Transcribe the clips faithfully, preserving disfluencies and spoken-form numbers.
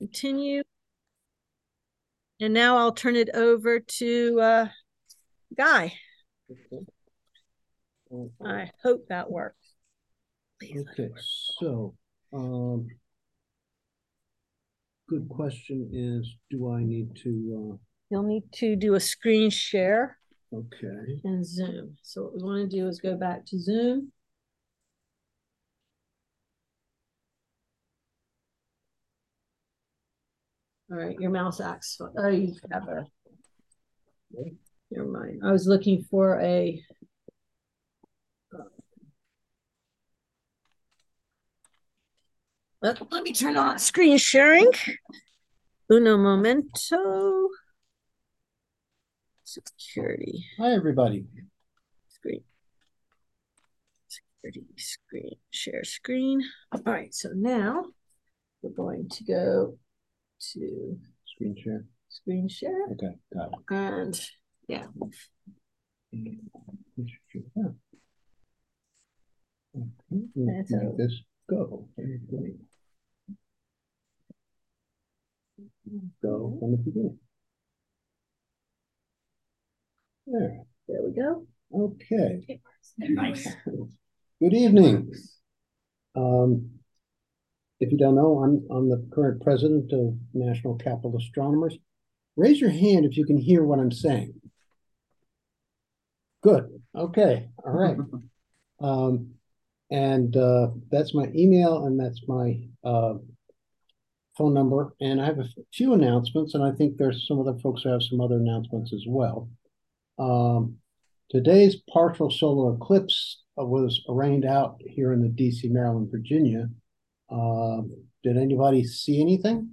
Continue. And now I'll turn it over to uh, Guy. Okay. I hope that works. Please okay, so um, good question is, do I need to? Uh... You'll need to do a screen share. Okay. And Zoom. So what we want to do is go back to Zoom. All right, your mouse acts. Oh, you have a. Never mind. I was looking for a. Let, let me turn on screen sharing. Uno momento. Security. Hi, everybody. Screen. Security screen. Share screen. All right, so now we're going to go to screen share. Screen share. Okay, got it. And yeah. Okay, let's make this go. Go from the beginning. There. There we go. Okay. Nice. Good evening. Um, if you don't know, I'm I'm the current president of National Capital Astronomers. Raise your hand if you can hear what I'm saying. Good. Okay. All right. um, and uh, that's my email, and that's my uh, phone number. And I have a few announcements, and I think there's some other folks who have some other announcements as well. Um, today's partial solar eclipse was rained out here in the D C, Maryland, Virginia. Uh, did anybody see anything?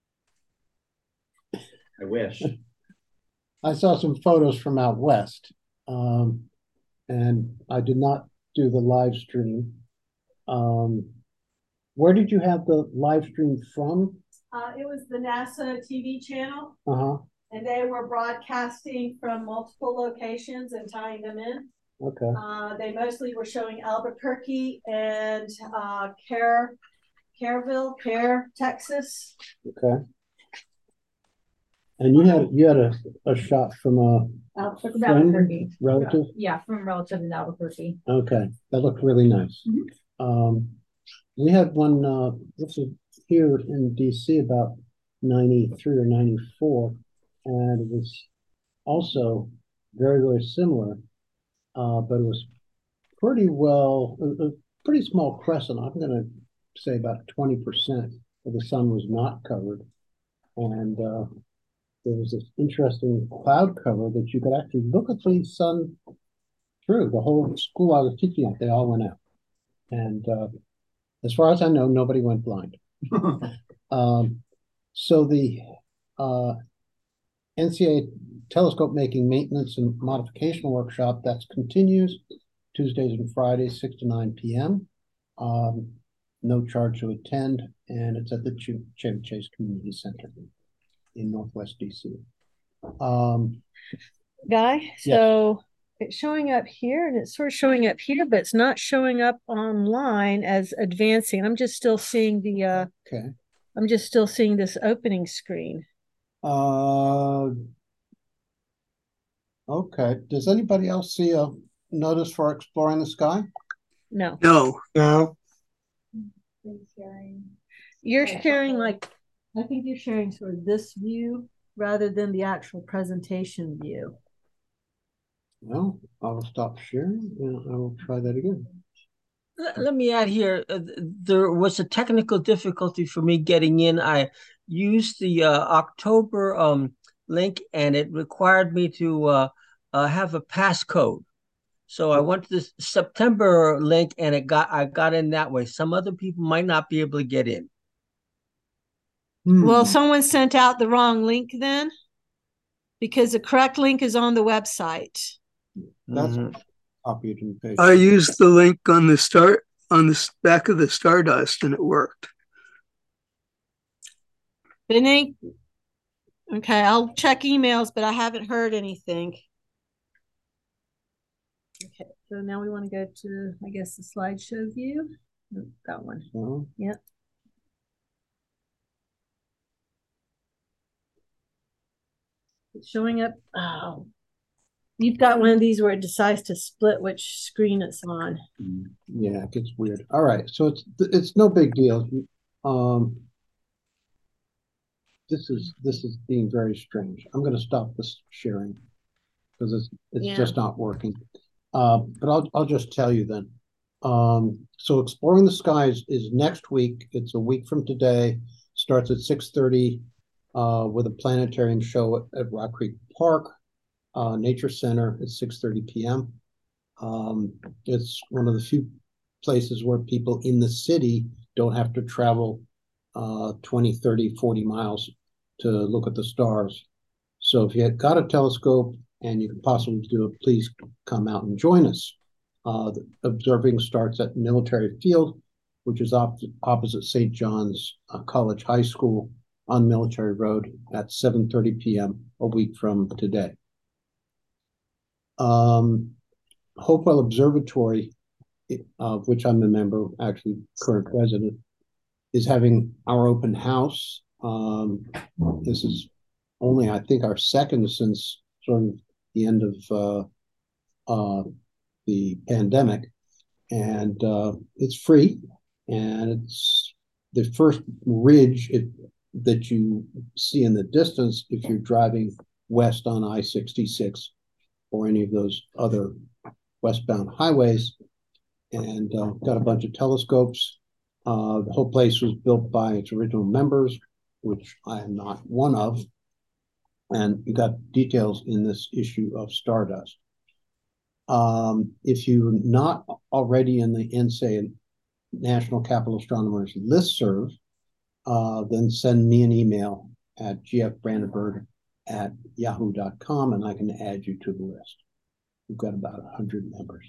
I wish. I saw some photos from out west, um, and I did not do the live stream. Um, where did you have the live stream from? Uh, it was the NASA T V channel. Uh-huh. And they were broadcasting from multiple locations and tying them in. Okay. Uh, they mostly were showing Albuquerque and uh, Care, Careville, Care, Texas. Okay. And you had you had a, a shot from a Albuquerque. friend, relative? Yeah, from a relative in Albuquerque. Okay, that looked really nice. Mm-hmm. Um, we had one, uh, this is here in D C about ninety-three or ninety-four, and it was also very, very similar, uh, but it was pretty well, a, a pretty small crescent. I'm going to say about twenty percent of the sun was not covered. And uh, there was this interesting cloud cover that you could actually look at the sun through. The whole school I was teaching at, they all went out. And uh, as far as I know, nobody went blind. um, so the uh, N C A A telescope making maintenance and modification workshop that continues Tuesdays and Fridays, six to nine p m Um, no charge to attend, and it's at the Ch Chevy Chase Community Center in Northwest D C. Um, Guy, so yes. It's showing up here and it's sort of showing up here, but it's not showing up online as advancing. I'm just still seeing the, uh, okay. I'm just still seeing this opening screen. Uh, okay. Does anybody else see a notice for exploring the sky? No. No. No. You're sharing like, I think you're sharing sort of this view rather than the actual presentation view. Well, I will stop sharing and I will try that again. Let me add here, uh, there was a technical difficulty for me getting in. I used the uh, October um, link and it required me to uh, uh, have a passcode. So I went to the September link and it got I got in that way. Some other people might not be able to get in. Hmm. Well, someone sent out the wrong link then, because the correct link is on the website. That's mm-hmm. Copied and pasted. I used the link on the start on the back of the Stardust and it worked. Benny? Okay, I'll check emails, but I haven't heard anything. Okay, so now we want to go to, I guess, the slideshow view. That one. Uh-huh. Yep. It's showing up. Oh, you've got one of these where it decides to split which screen it's on. Yeah, it gets weird. All right, so it's it's no big deal. Um, this is this is being very strange. I'm going to stop this sharing because it's it's Yeah. just not working. Uh, but I'll I'll just tell you then. Um, so Exploring the Skies is next week. It's a week from today. Starts at six thirty uh, with a planetarium show at, at Rock Creek Park, uh, Nature Center at six thirty p m Um, it's one of the few places where people in the city don't have to travel uh, twenty, thirty, forty miles to look at the stars. So if you have got a telescope and you can possibly do it, please come out and join us. Uh, the observing starts at Military Field, which is op opposite Saint John's uh, College High School on Military Road at seven thirty p m a week from today. Um, Hopewell Observatory, of which I'm a member, actually current president, is having our open house. Um, this is only, I think, our second since sort of the end of uh, uh, the pandemic, and uh, it's free, and it's the first ridge it, that you see in the distance if you're driving west on I sixty-six or any of those other westbound highways, and uh, got a bunch of telescopes. Uh, the whole place was built by its original members, which I am not one of. And you got details in this issue of Stardust. Um, if you're not already in the N S A, National Capital Astronomers listserv, uh, then send me an email at gfbrandenburg at yahoo dot com and I can add you to the list. We've got about one hundred members.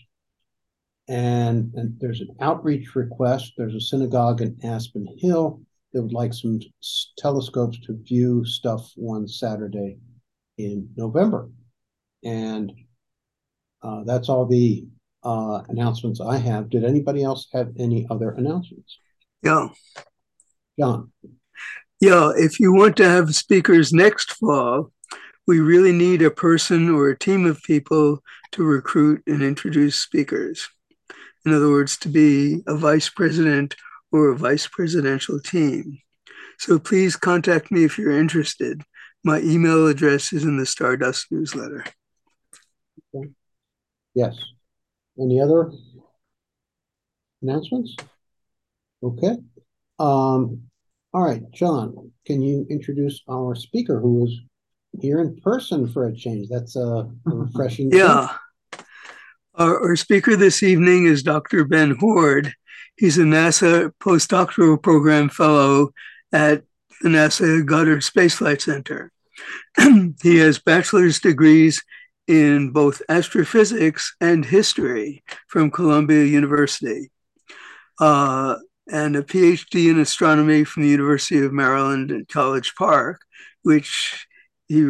And, and there's an outreach request. There's a synagogue in Aspen Hill that would like some telescopes to view stuff one Saturday in November. And uh, that's all the uh, announcements I have. Did anybody else have any other announcements? Yeah. John. Yeah, if you want to have speakers next fall, we really need a person or a team of people to recruit and introduce speakers. In other words, to be a vice president or a vice presidential team. So please contact me if you're interested. My email address is in the Stardust newsletter. Okay. Yes. Any other announcements? Okay. Um, all right, John, can you introduce our speaker who is here in person for a change? That's a, a refreshing Yeah. change. Our, our speaker this evening is Doctor Ben Hord. He's a NASA postdoctoral program fellow at the NASA Goddard Space Flight Center. He has bachelor's degrees in both astrophysics and history from Columbia University, uh, and a PhD in astronomy from the University of Maryland at College Park, which he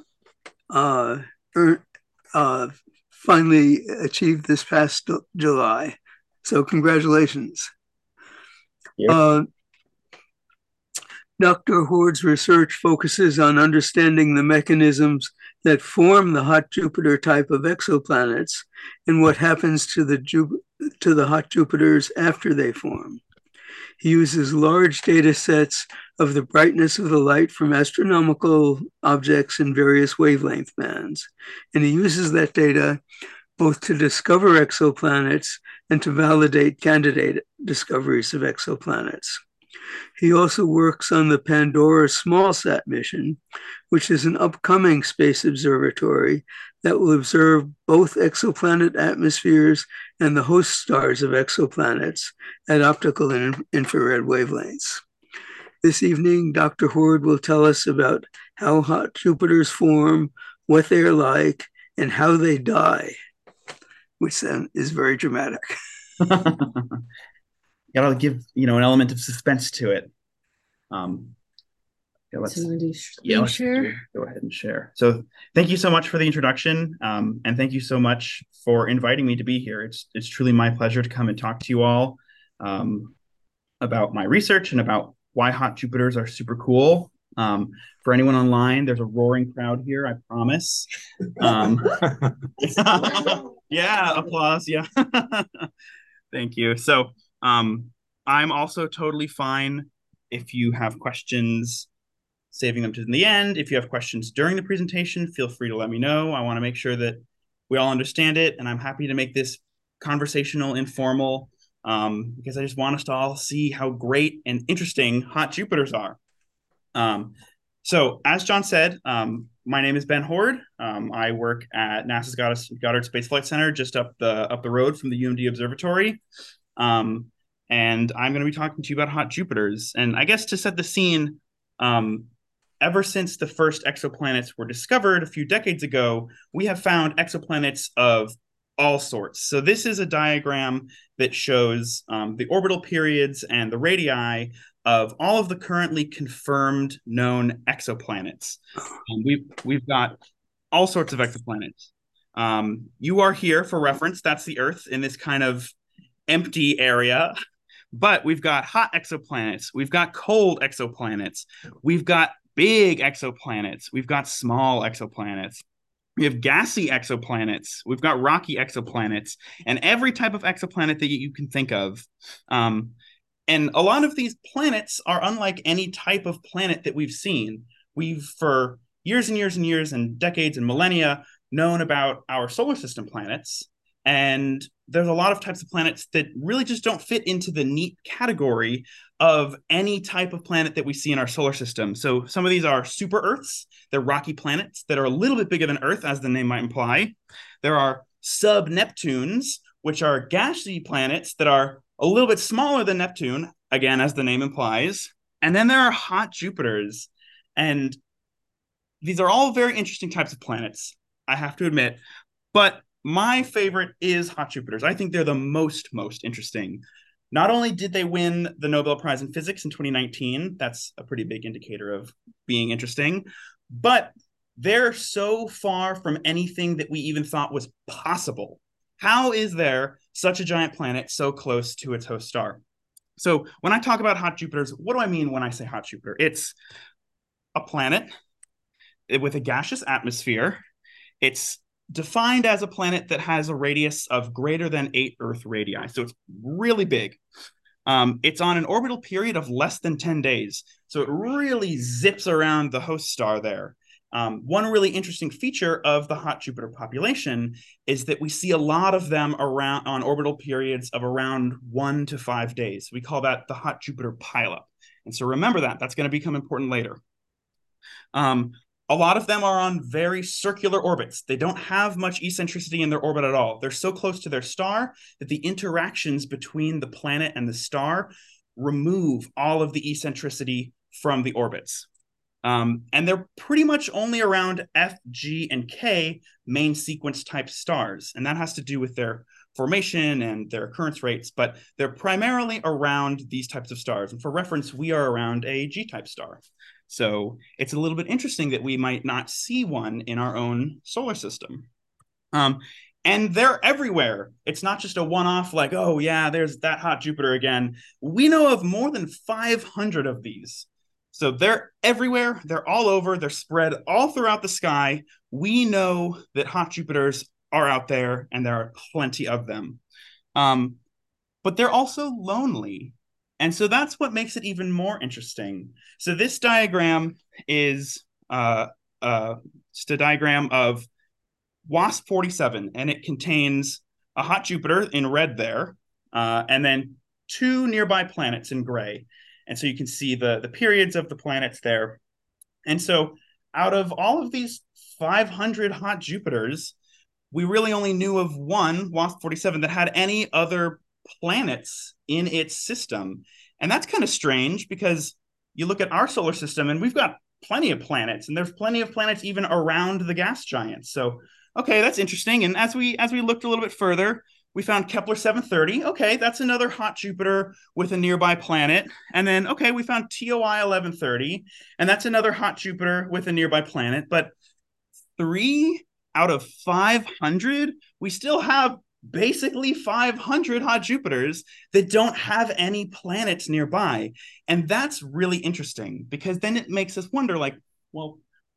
uh, earned, uh, finally achieved this past July. So congratulations. Yep. Uh, Doctor Hord's research focuses on understanding the mechanisms that form the hot Jupiter type of exoplanets and what happens to the, Ju- to the hot Jupiters after they form. He uses large data sets of the brightness of the light from astronomical objects in various wavelength bands, and he uses that data both to discover exoplanets and to validate candidate discoveries of exoplanets. He also works on the Pandora SmallSat mission, which is an upcoming space observatory that will observe both exoplanet atmospheres and the host stars of exoplanets at optical and infrared wavelengths. This evening, Doctor Hord will tell us about how hot Jupiters form, what they're like, and how they die, which then is very dramatic. Gotta give, you know, an element of suspense to it. Um, yeah, let's, So do yeah, let's share. do, go ahead and share. So thank you so much for the introduction. Um, and thank you so much for inviting me to be here. It's, it's truly my pleasure to come and talk to you all um, about my research and about why hot Jupiters are super cool. Um, for anyone online, there's a roaring crowd here, I promise. Um, yeah, applause. Yeah. Thank you. So um, I'm also totally fine if you have questions, saving them to the end. If you have questions during the presentation, feel free to let me know. I want to make sure that we all understand it, and I'm happy to make this conversational, informal, um, because I just want us to all see how great and interesting hot Jupiters are. Um, so as John said, um, my name is Ben Horde. Um, I work at NASA's Goddard Space Flight Center, just up the up the road from the U M D Observatory. Um, and I'm going to be talking to you about hot Jupiters. And I guess to set the scene, um, ever since the first exoplanets were discovered a few decades ago, we have found exoplanets of all sorts. So this is a diagram that shows um, the orbital periods and the radii of all of the currently confirmed known exoplanets. And we've, we've got all sorts of exoplanets. Um, you are here for reference. That's the Earth in this kind of empty area. But we've got hot exoplanets. We've got cold exoplanets. We've got big exoplanets. We've got small exoplanets. We have gassy exoplanets. We've got rocky exoplanets, and every type of exoplanet that you can think of. Um, and a lot of these planets are unlike any type of planet that we've seen. We've, for years and years and years and decades and millennia, known about our solar system planets. And there's a lot of types of planets that really just don't fit into the neat category of any type of planet that we see in our solar system. So some of these are super Earths. They're rocky planets that are a little bit bigger than Earth, as the name might imply. There are sub-Neptunes, which are gassy planets that are a little bit smaller than Neptune, again, as the name implies. And then there are hot Jupiters. And these are all very interesting types of planets, I have to admit. But my favorite is hot Jupiters. I think they're the most, most interesting. Not only did they win the Nobel Prize in Physics in twenty nineteen, that's a pretty big indicator of being interesting, but they're so far from anything that we even thought was possible. How is there such a giant planet so close to its host star? So when I talk about hot Jupiters, what do I mean when I say hot Jupiter? It's a planet with a gaseous atmosphere. It's defined as a planet that has a radius of greater than eight Earth radii. So it's really big. Um, it's on an orbital period of less than ten days. So it really zips around the host star there. Um, one really interesting feature of the hot Jupiter population is that we see a lot of them around on orbital periods of around one to five days. We call that the hot Jupiter pileup. And so remember that. That's going to become important later. Um, A lot of them are on very circular orbits. They don't have much eccentricity in their orbit at all. They're so close to their star that the interactions between the planet and the star remove all of the eccentricity from the orbits. Um, and they're pretty much only around F, G, and K main sequence type stars. And that has to do with their formation and their occurrence rates, but they're primarily around these types of stars. And for reference, we are around a G-type star. So it's a little bit interesting that we might not see one in our own solar system. Um, and they're everywhere. It's not just a one-off like, oh yeah, there's that hot Jupiter again. We know of more than five hundred of these. So they're everywhere. They're all over. They're spread all throughout the sky. We know that hot Jupiters are out there, and there are plenty of them. Um, but they're also lonely. And so that's what makes it even more interesting. So this diagram is uh, uh, just a diagram of WASP forty-seven, and it contains a hot Jupiter in red there, uh, and then two nearby planets in gray. And so you can see the, the periods of the planets there. And so out of all of these five hundred hot Jupiters, we really only knew of one, WASP forty-seven, that had any other planets in its system. And that's kind of strange because you look at our solar system and we've got plenty of planets, and there's plenty of planets even around the gas giants. So, okay, that's interesting. And as we as we looked a little bit further, we found Kepler seven thirty. Okay, that's another hot Jupiter with a nearby planet. And then, okay, we found T O I eleven thirty, and that's another hot Jupiter with a nearby planet. But three out of five hundred, we still have basically five hundred hot Jupiters that don't have any planets nearby. And that's really interesting because then it makes us wonder, like, well,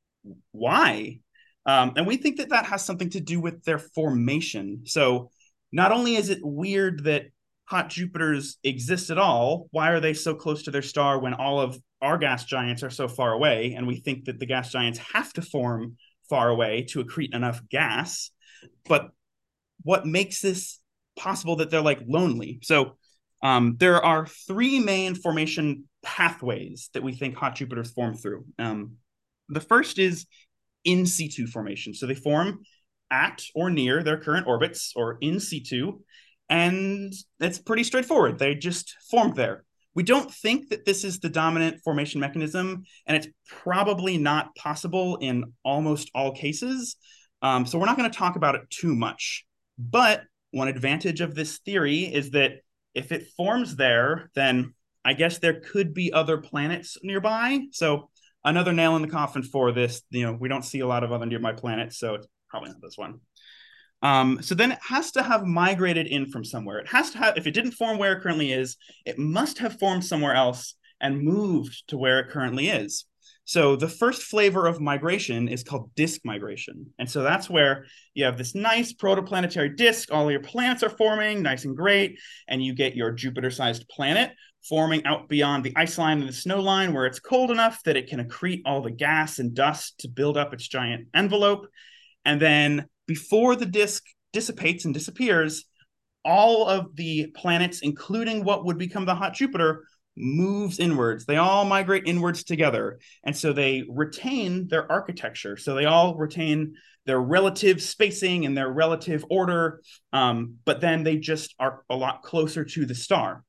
why? Um, and we think that that has something to do with their formation. So not only is it weird that hot Jupiters exist at all, why are they so close to their star when all of our gas giants are so far away? And we think that the gas giants have to form far away to accrete enough gas. But what makes this possible that they're like lonely? So um, there are three main formation pathways that we think hot Jupiters form through. Um, the first is in situ formation. So they form at or near their current orbits or in situ, and it's pretty straightforward. They just formed there. We don't think that this is the dominant formation mechanism, and it's probably not possible in almost all cases. Um, so we're not going to talk about it too much. But one advantage of this theory is that if it forms there, then I guess there could be other planets nearby. So another nail in the coffin for this, you know, we don't see a lot of other nearby planets, so it's probably not this one. Um, so then it has to have migrated in from somewhere. It has to have, if it didn't form where it currently is, it must have formed somewhere else and moved to where it currently is. So the first flavor of migration is called disk migration. And so that's where you have this nice protoplanetary disk, all your planets are forming, nice and great, and you get your Jupiter-sized planet forming out beyond the ice line and the snow line where it's cold enough that it can accrete all the gas and dust to build up its giant envelope. And then before the disk dissipates and disappears, all of the planets, including what would become the hot Jupiter, moves inwards. They all migrate inwards together. And so they retain their architecture. So they all retain their relative spacing and their relative order, um, but then they just are a lot closer to the star.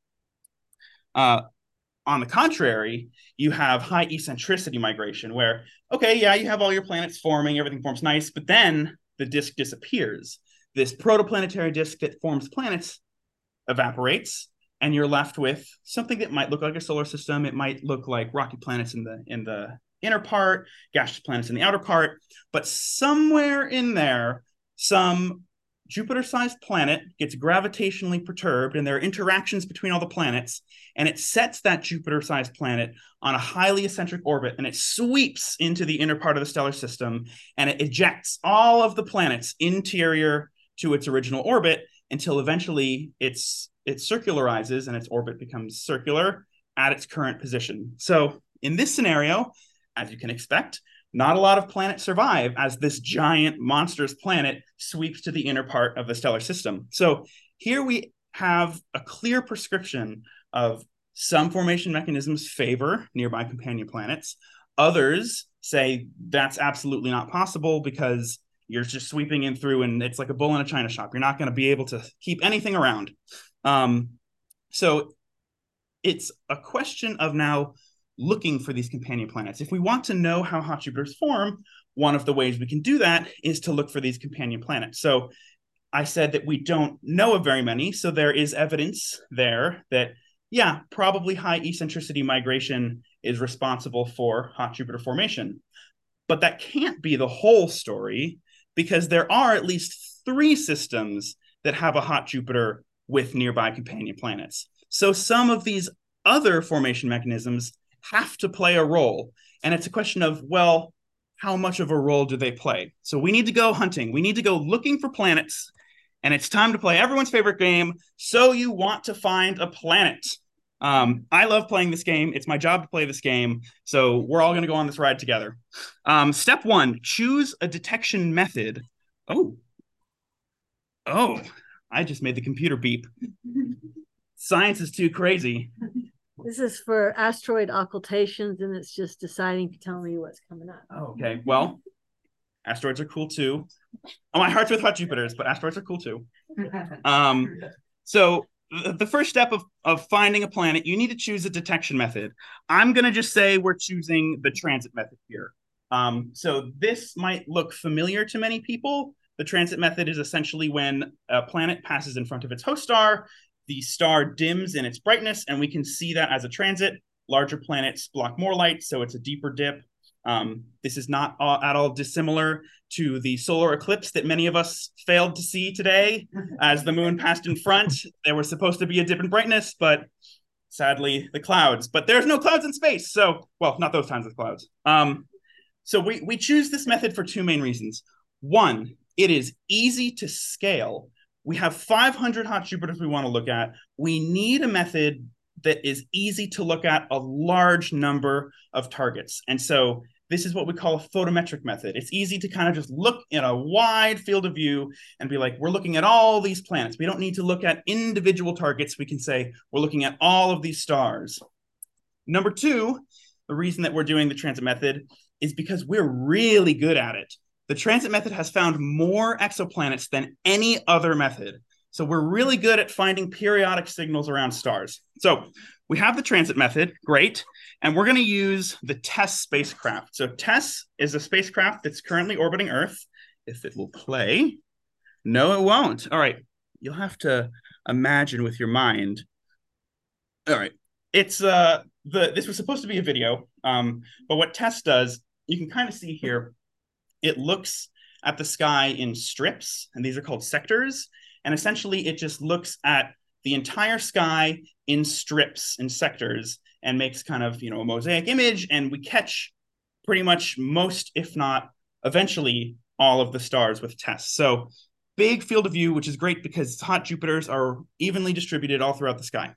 Uh, on the contrary, you have high eccentricity migration where, okay, yeah, you have all your planets forming, everything forms nice, but then the disk disappears. This protoplanetary disk that forms planets evaporates, and you're left with something that might look like a solar system. It might look like rocky planets in the in the inner part, gaseous planets in the outer part, but somewhere in there, some Jupiter-sized planet gets gravitationally perturbed, and there are interactions between all the planets, and it sets that Jupiter-sized planet on a highly eccentric orbit, and it sweeps into the inner part of the stellar system, and it ejects all of the planets interior to its original orbit until eventually it's it circularizes and its orbit becomes circular at its current position. So in this scenario, as you can expect, not a lot of planets survive as this giant monstrous planet sweeps to the inner part of the stellar system. So here we have a clear prescription of some formation mechanisms favor nearby companion planets. Others say that's absolutely not possible because you're just sweeping in through and it's like a bull in a china shop. You're not going to be able to keep anything around. Um, so it's a question of now looking for these companion planets. If we want to know how hot Jupiters form, one of the ways we can do that is to look for these companion planets. So I said that we don't know of very many, so there is evidence there that, yeah, probably high eccentricity migration is responsible for hot Jupiter formation. But that can't be the whole story because there are at least three systems that have a hot Jupiter with nearby companion planets. So some of these other formation mechanisms have to play a role. And it's a question of, well, how much of a role do they play? So we need to go hunting. We need to go looking for planets. And it's time to play everyone's favorite game, So You Want to Find a Planet. Um, I love playing this game. It's my job to play this game. So we're all going to go on this ride together. Um, step one, choose a detection method. Oh. Oh, I just made the computer beep. Science is too crazy. This is for asteroid occultations, and it's just deciding to tell me what's coming up. Oh, okay. Well, asteroids are cool too. Oh, my heart's with hot Jupiters, but asteroids are cool too. Um, so the first step of, of finding a planet, you need to choose a detection method. I'm going to just say we're choosing the transit method here. Um, so this might look familiar to many people. The transit method is essentially when a planet passes in front of its host star, the star dims in its brightness, and we can see that as a transit. Larger planets block more light, so it's a deeper dip. Um, this is not all, at all dissimilar to the solar eclipse that many of us failed to see today as the moon passed in front. There was supposed to be a dip in brightness, but sadly, the clouds. But there's no clouds in space, so, well, not those kinds of clouds. Um, so we, we choose this method for two main reasons. One, it is easy to scale. We have five hundred hot Jupiters we want to look at. We need a method that is easy to look at a large number of targets. And so this is what we call a photometric method. It's easy to kind of just look in a wide field of view and be like, we're looking at all these planets. We don't need to look at individual targets. We can say we're looking at all of these stars. Number two, the reason that we're doing the transit method is because we're really good at it. The transit method has found more exoplanets than any other method. So we're really good at finding periodic signals around stars. So we have the transit method, great. And we're going to use the TESS spacecraft. So TESS is a spacecraft that's currently orbiting Earth. If it will play. No, it won't. All right. You'll have to imagine with your mind. All right. It's uh the this was supposed to be a video. Um, but what TESS does, you can kind of see here, it looks at the sky in strips, and these are called sectors. And essentially, it just looks at the entire sky in strips, in sectors, and makes kind of, you know, a mosaic image. And we catch pretty much most, if not eventually, all of the stars with TESS. So big field of view, which is great because hot Jupiters are evenly distributed all throughout the sky.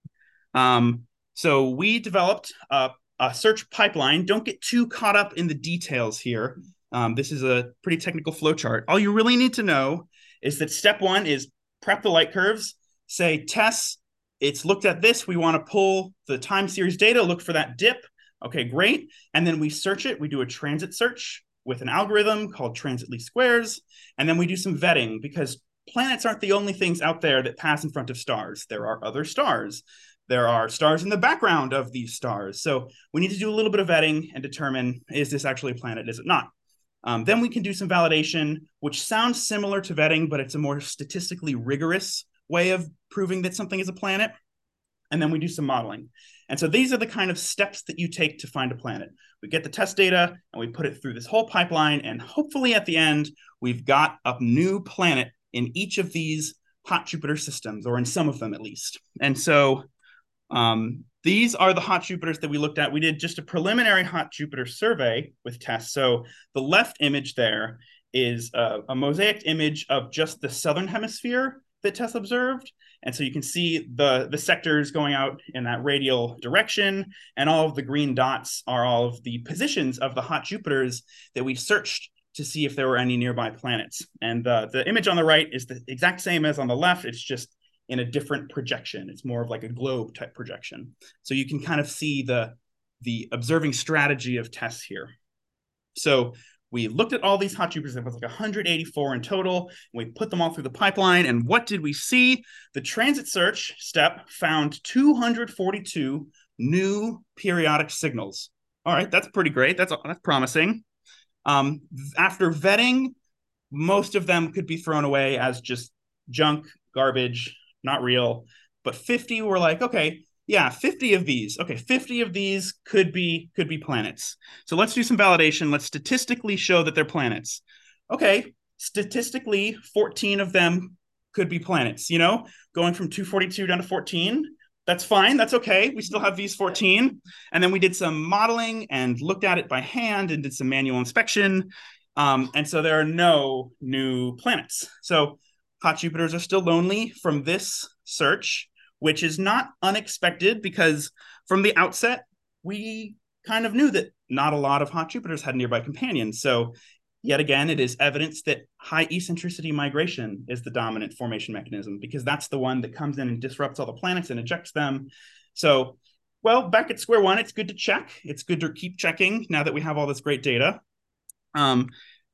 Um, so we developed a, a search pipeline. Don't get too caught up in the details here. Um, this is a pretty technical flowchart. All you really need to know is that step one is prep the light curves, say TESS, it's looked at this, we want to pull the time series data, look for that dip. Okay, great. And then we search it, we do a transit search with an algorithm called transit least squares, and then we do some vetting because planets aren't the only things out there that pass in front of stars. There are other stars. There are stars in the background of these stars. So we need to do a little bit of vetting and determine, is this actually a planet, is it not? Um, then we can do some validation, which sounds similar to vetting, but it's a more statistically rigorous way of proving that something is a planet. And then we do some modeling. And so these are the kind of steps that you take to find a planet. We get the test data and we put it through this whole pipeline. And hopefully at the end, we've got a new planet in each of these hot Jupiter systems, or in some of them at least. And so um, these are the hot Jupiters that we looked at. We did just a preliminary hot Jupiter survey with TESS. So the left image there is a, a mosaic image of just the southern hemisphere that TESS observed. And so you can see the, the sectors going out in that radial direction, and all of the green dots are all of the positions of the hot Jupiters that we searched to see if there were any nearby planets. And the, the image on the right is the exact same as on the left. It's just in a different projection. It's more of like a globe type projection. So you can kind of see the, the observing strategy of TESS here. So we looked at all these hot Jupiters. It was like one hundred eighty-four in total. We put them all through the pipeline. And what did we see? The transit search step found two hundred forty-two new periodic signals. All right, that's pretty great. That's, that's promising. Um, after vetting, most of them could be thrown away as just junk, garbage, not real. But fifty were like, okay, yeah, fifty of these. Okay, fifty of these could be could be planets. So let's do some validation. Let's statistically show that they're planets. Okay, statistically, fourteen of them could be planets. You know, going from two forty-two down to fourteen. That's fine. That's okay. We still have these fourteen. And then we did some modeling and looked at it by hand and did some manual inspection. Um, and so there are no new planets. So hot Jupiters are still lonely from this search, which is not unexpected because from the outset, we kind of knew that not a lot of hot Jupiters had nearby companions. So yet again, it is evidence that high eccentricity migration is the dominant formation mechanism, because that's the one that comes in and disrupts all the planets and ejects them. So, well, back at square one, it's good to check. It's good to keep checking now that we have all this great data. Um,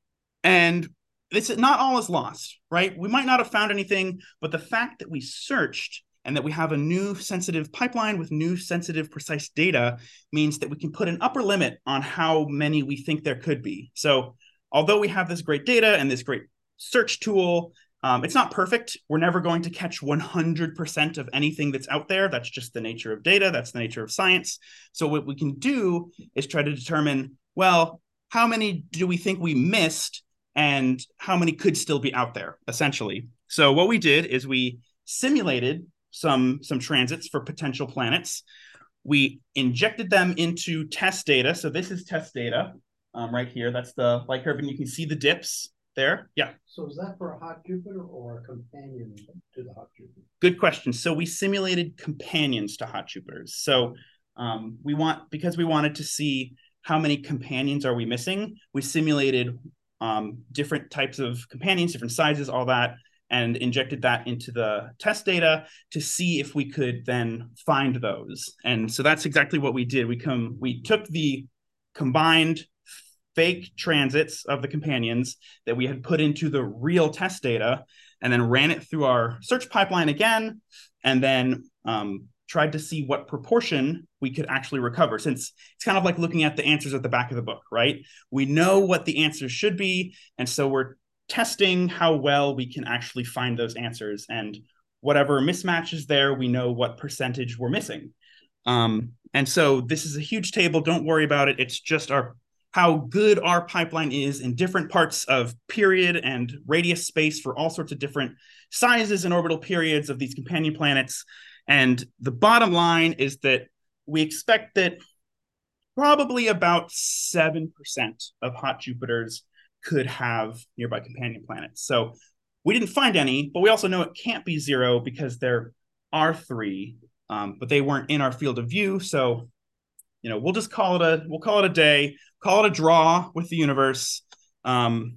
and it's not all is lost, right? We might not have found anything, but the fact that we searched and that we have a new sensitive pipeline with new sensitive precise data means that we can put an upper limit on how many we think there could be. So although we have this great data and this great search tool, um, it's not perfect. We're never going to catch one hundred percent of anything that's out there. That's just the nature of data. That's the nature of science. So what we can do is try to determine, well, how many do we think we missed and how many could still be out there, essentially? So what we did is we simulated some, some transits for potential planets. We injected them into test data. So this is test data um, right here. That's the light curve, and you can see the dips there. Yeah. So is that for a hot Jupiter or a companion to the hot Jupiter? Good question. So we simulated companions to hot Jupiters. So um, we want, because we wanted to see how many companions are we missing, we simulated um, different types of companions, different sizes, all that, and injected that into the test data to see if we could then find those. And so that's exactly what we did. We come, we took the combined fake transits of the companions that we had put into the real test data and then ran it through our search pipeline again, and then um, tried to see what proportion we could actually recover, since it's kind of like looking at the answers at the back of the book, right? We know what the answers should be, and so we're testing how well we can actually find those answers, and whatever mismatch is there, we know what percentage we're missing. Um, and so this is a huge table. Don't worry about it. It's just our how good our pipeline is in different parts of period and radius space for all sorts of different sizes and orbital periods of these companion planets. And the bottom line is that we expect that probably about seven percent of hot Jupiters could have nearby companion planets. So we didn't find any, but we also know it can't be zero because there are three, um, but they weren't in our field of view. So, you know, we'll just call it a, we'll call it a day, call it a draw with the universe. Um,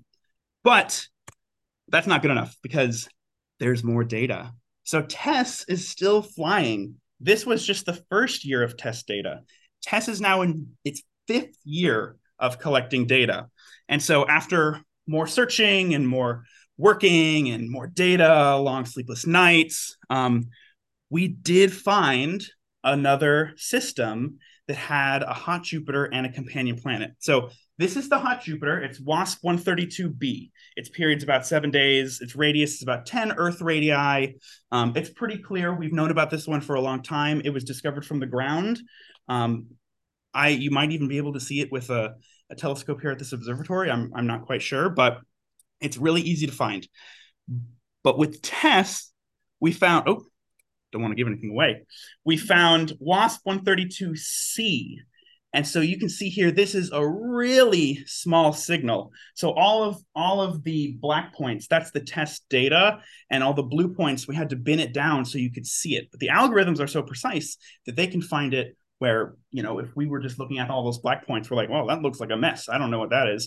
but that's not good enough because there's more data. So TESS is still flying. This was just the first year of TESS data. TESS is now in its fifth year of collecting data. And so after more searching and more working and more data, long sleepless nights, um, we did find another system that had a hot Jupiter and a companion planet. So this is the hot Jupiter. It's WASP one thirty-two b. Its period's about seven days. Its radius is about ten Earth radii. Um, it's pretty clear. We've known about this one for a long time. It was discovered from the ground. Um, I you might even be able to see it with a, a telescope here at this observatory. I'm, I'm not quite sure, but it's really easy to find. But with TESS, we found, oh, don't want to give anything away. We found WASP one thirty-two c. And so you can see here, this is a really small signal. So all of all of the black points, that's the TESS data, and all the blue points, we had to bin it down so you could see it. But the algorithms are so precise that they can find it where, you know, if we were just looking at all those black points, we're like, well, that looks like a mess. I don't know what that is.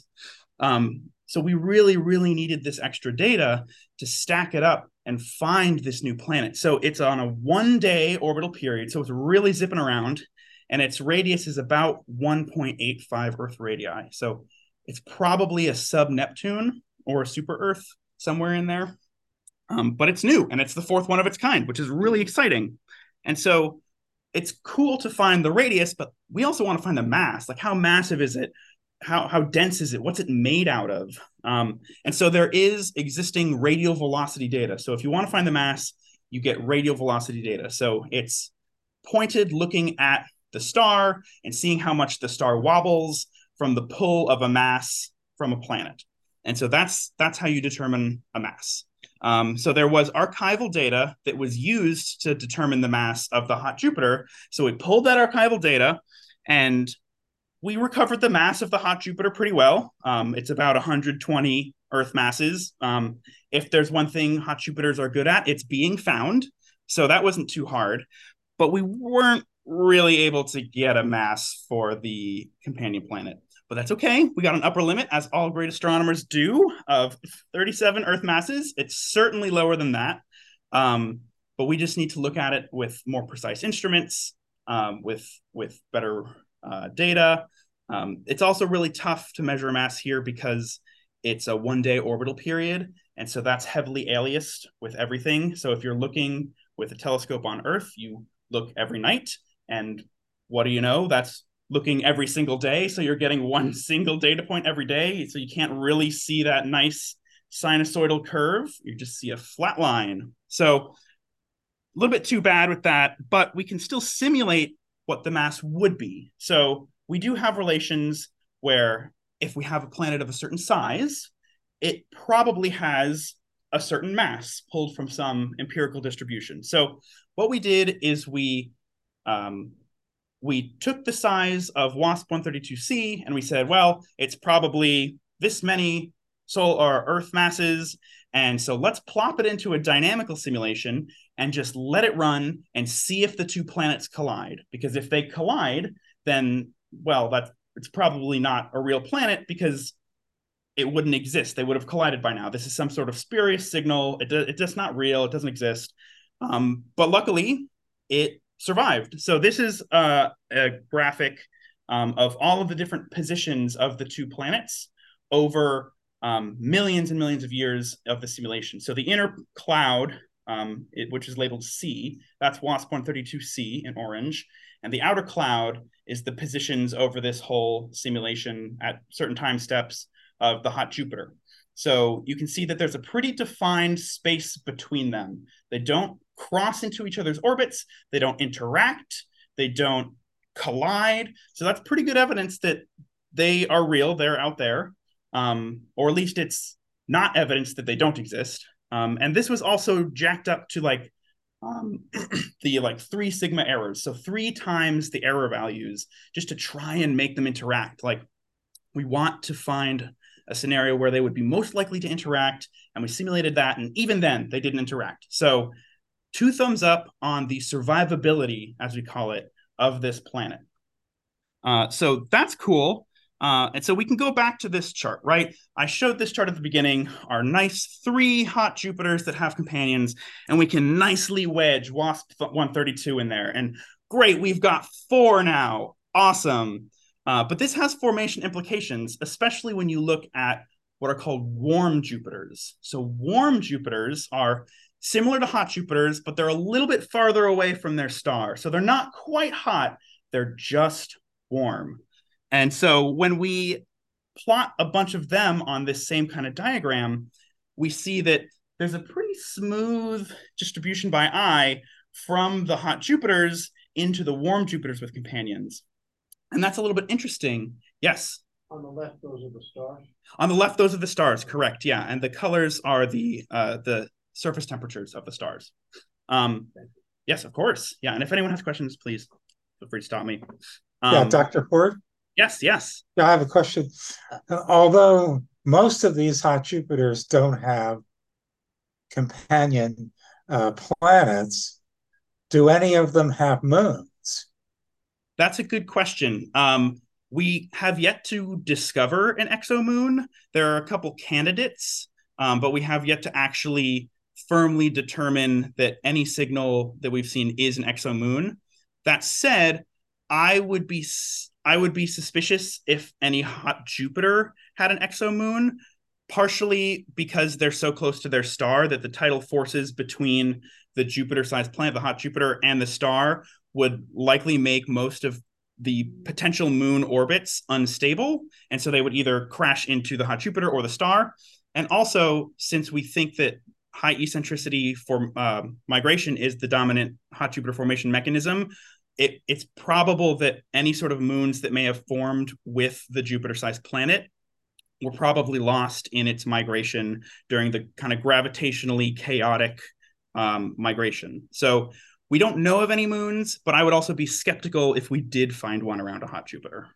Um, so we really, really needed this extra data to stack it up and find this new planet. So it's on a one-day orbital period, so it's really zipping around, and its radius is about one point eight five Earth radii. So it's probably a sub-Neptune or a super-Earth, somewhere in there. Um, but it's new, and it's the fourth one of its kind, which is really exciting. And so it's cool to find the radius, but we also want to find the mass. Like, how massive is it? How, how dense is it? What's it made out of? Um, and so there is existing radial velocity data. So if you want to find the mass, you get radial velocity data. So it's pointed looking at the star and seeing how much the star wobbles from the pull of a mass from a planet. And so that's, that's how you determine a mass. Um, so there was archival data that was used to determine the mass of the hot Jupiter. So we pulled that archival data and we recovered the mass of the hot Jupiter pretty well. Um, it's about one hundred twenty Earth masses. Um, if there's one thing hot Jupiters are good at, it's being found. So that wasn't too hard. But we weren't really able to get a mass for the companion planet. But that's okay. We got an upper limit, as all great astronomers do, of thirty-seven Earth masses. It's certainly lower than that. Um, but we just need to look at it with more precise instruments, um, with, with better uh, data. Um, it's also really tough to measure a mass here because it's a one-day orbital period. And so that's heavily aliased with everything. So if you're looking with a telescope on Earth, you look every night. And what do you know? That's looking every single day. So you're getting one single data point every day. So you can't really see that nice sinusoidal curve. You just see a flat line. So a little bit too bad with that, but we can still simulate what the mass would be. So we do have relations where if we have a planet of a certain size, it probably has a certain mass pulled from some empirical distribution. So what we did is we um, we took the size of WASP one thirty-two c and we said, well, it's probably this many Sol or Earth masses, and so let's plop it into a dynamical simulation and just let it run and see if the two planets collide. Because if they collide, then, well, that's it's probably not a real planet because it wouldn't exist. They would have collided by now. This is some sort of spurious signal. It, do, it's just not real. It doesn't exist. Um, but luckily, it survived. So this is uh, a graphic um, of all of the different positions of the two planets over um, millions and millions of years of the simulation. So the inner cloud, um, it, which is labeled C, that's WASP one thirty-two c in orange. And the outer cloud is the positions over this whole simulation at certain time steps of the hot Jupiter. So you can see that there's a pretty defined space between them. They don't cross into each other's orbits. They don't interact. They don't collide. So that's pretty good evidence that they are real. They're out there. Um, or at least it's not evidence that they don't exist. Um, and this was also jacked up to like um, the like three sigma errors. So three times the error values just to try and make them interact. Like we want to find a scenario where they would be most likely to interact, and we simulated that, and even then they didn't interact. So two thumbs up on the survivability, as we call it, of this planet. Uh, so that's cool. Uh, and so we can go back to this chart, right? I showed this chart at the beginning, our nice three hot Jupiters that have companions, and we can nicely wedge WASP one thirty-two in there. And great, we've got four now. Awesome. Uh, but this has formation implications, especially when you look at what are called warm Jupiters. So warm Jupiters are similar to hot Jupiters, but they're a little bit farther away from their star. So they're not quite hot, they're just warm. And so when we plot a bunch of them on this same kind of diagram, we see that there's a pretty smooth distribution by eye from the hot Jupiters into the warm Jupiters with companions. And that's a little bit interesting. Yes? On the left, those are the stars? On the left, those are the stars, correct, yeah. And the colors are the uh, the surface temperatures of the stars. Um, yes, of course. Yeah, and if anyone has questions, please feel free to stop me. Um, yeah, Doctor Hort? Yes, yes. Yeah, I have a question. Although most of these hot Jupiters don't have companion uh, planets, do any of them have moons? That's a good question. Um, we have yet to discover an exomoon. There are a couple candidates, um, but we have yet to actually firmly determine that any signal that we've seen is an exomoon. That said, I would be I would be suspicious if any hot Jupiter had an exomoon, partially because they're so close to their star that the tidal forces between the Jupiter-sized planet, the hot Jupiter, and the star would likely make most of the potential moon orbits unstable. And so they would either crash into the hot Jupiter or the star. And also, since we think that high eccentricity for uh, migration is the dominant hot Jupiter formation mechanism, it, it's probable that any sort of moons that may have formed with the Jupiter-sized planet were probably lost in its migration during the kind of gravitationally chaotic um, migration. So we don't know of any moons, but I would also be skeptical if we did find one around a hot Jupiter.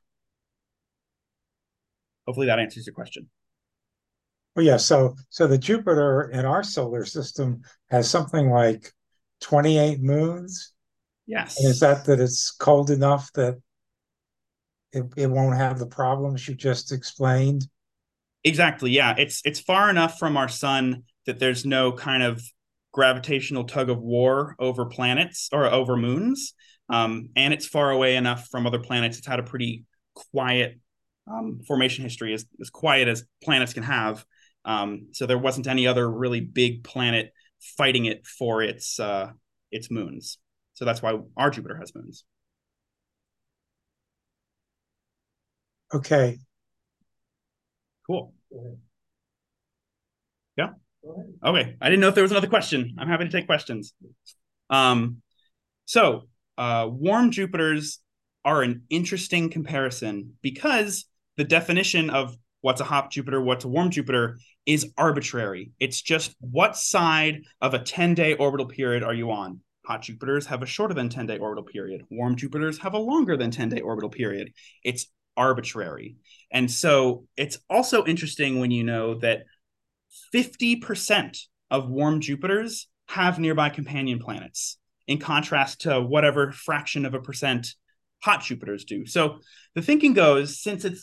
Hopefully that answers your question. Well, yeah, so so the Jupiter in our solar system has something like twenty-eight moons. Yes. And is that that it's cold enough that it, it won't have the problems you just explained? Exactly, yeah. It's it's far enough from our sun that there's no kind of gravitational tug of war over planets or over moons. Um, and it's far away enough from other planets. It's had a pretty quiet um, formation history, as, as quiet as planets can have. Um, so there wasn't any other really big planet fighting it for its uh, its moons. So that's why our Jupiter has moons. Okay. Cool. Yeah. Okay. I didn't know if there was another question. I'm happy to take questions. Um, so uh, warm Jupiters are an interesting comparison because the definition of what's a hot Jupiter, what's a warm Jupiter is arbitrary. It's just what side of a ten-day orbital period are you on? Hot Jupiters have a shorter than ten-day orbital period. Warm Jupiters have a longer than ten-day orbital period. It's arbitrary. And so it's also interesting when you know that fifty percent of warm Jupiters have nearby companion planets, in contrast to whatever fraction of a percent hot Jupiters do. So the thinking goes, since it's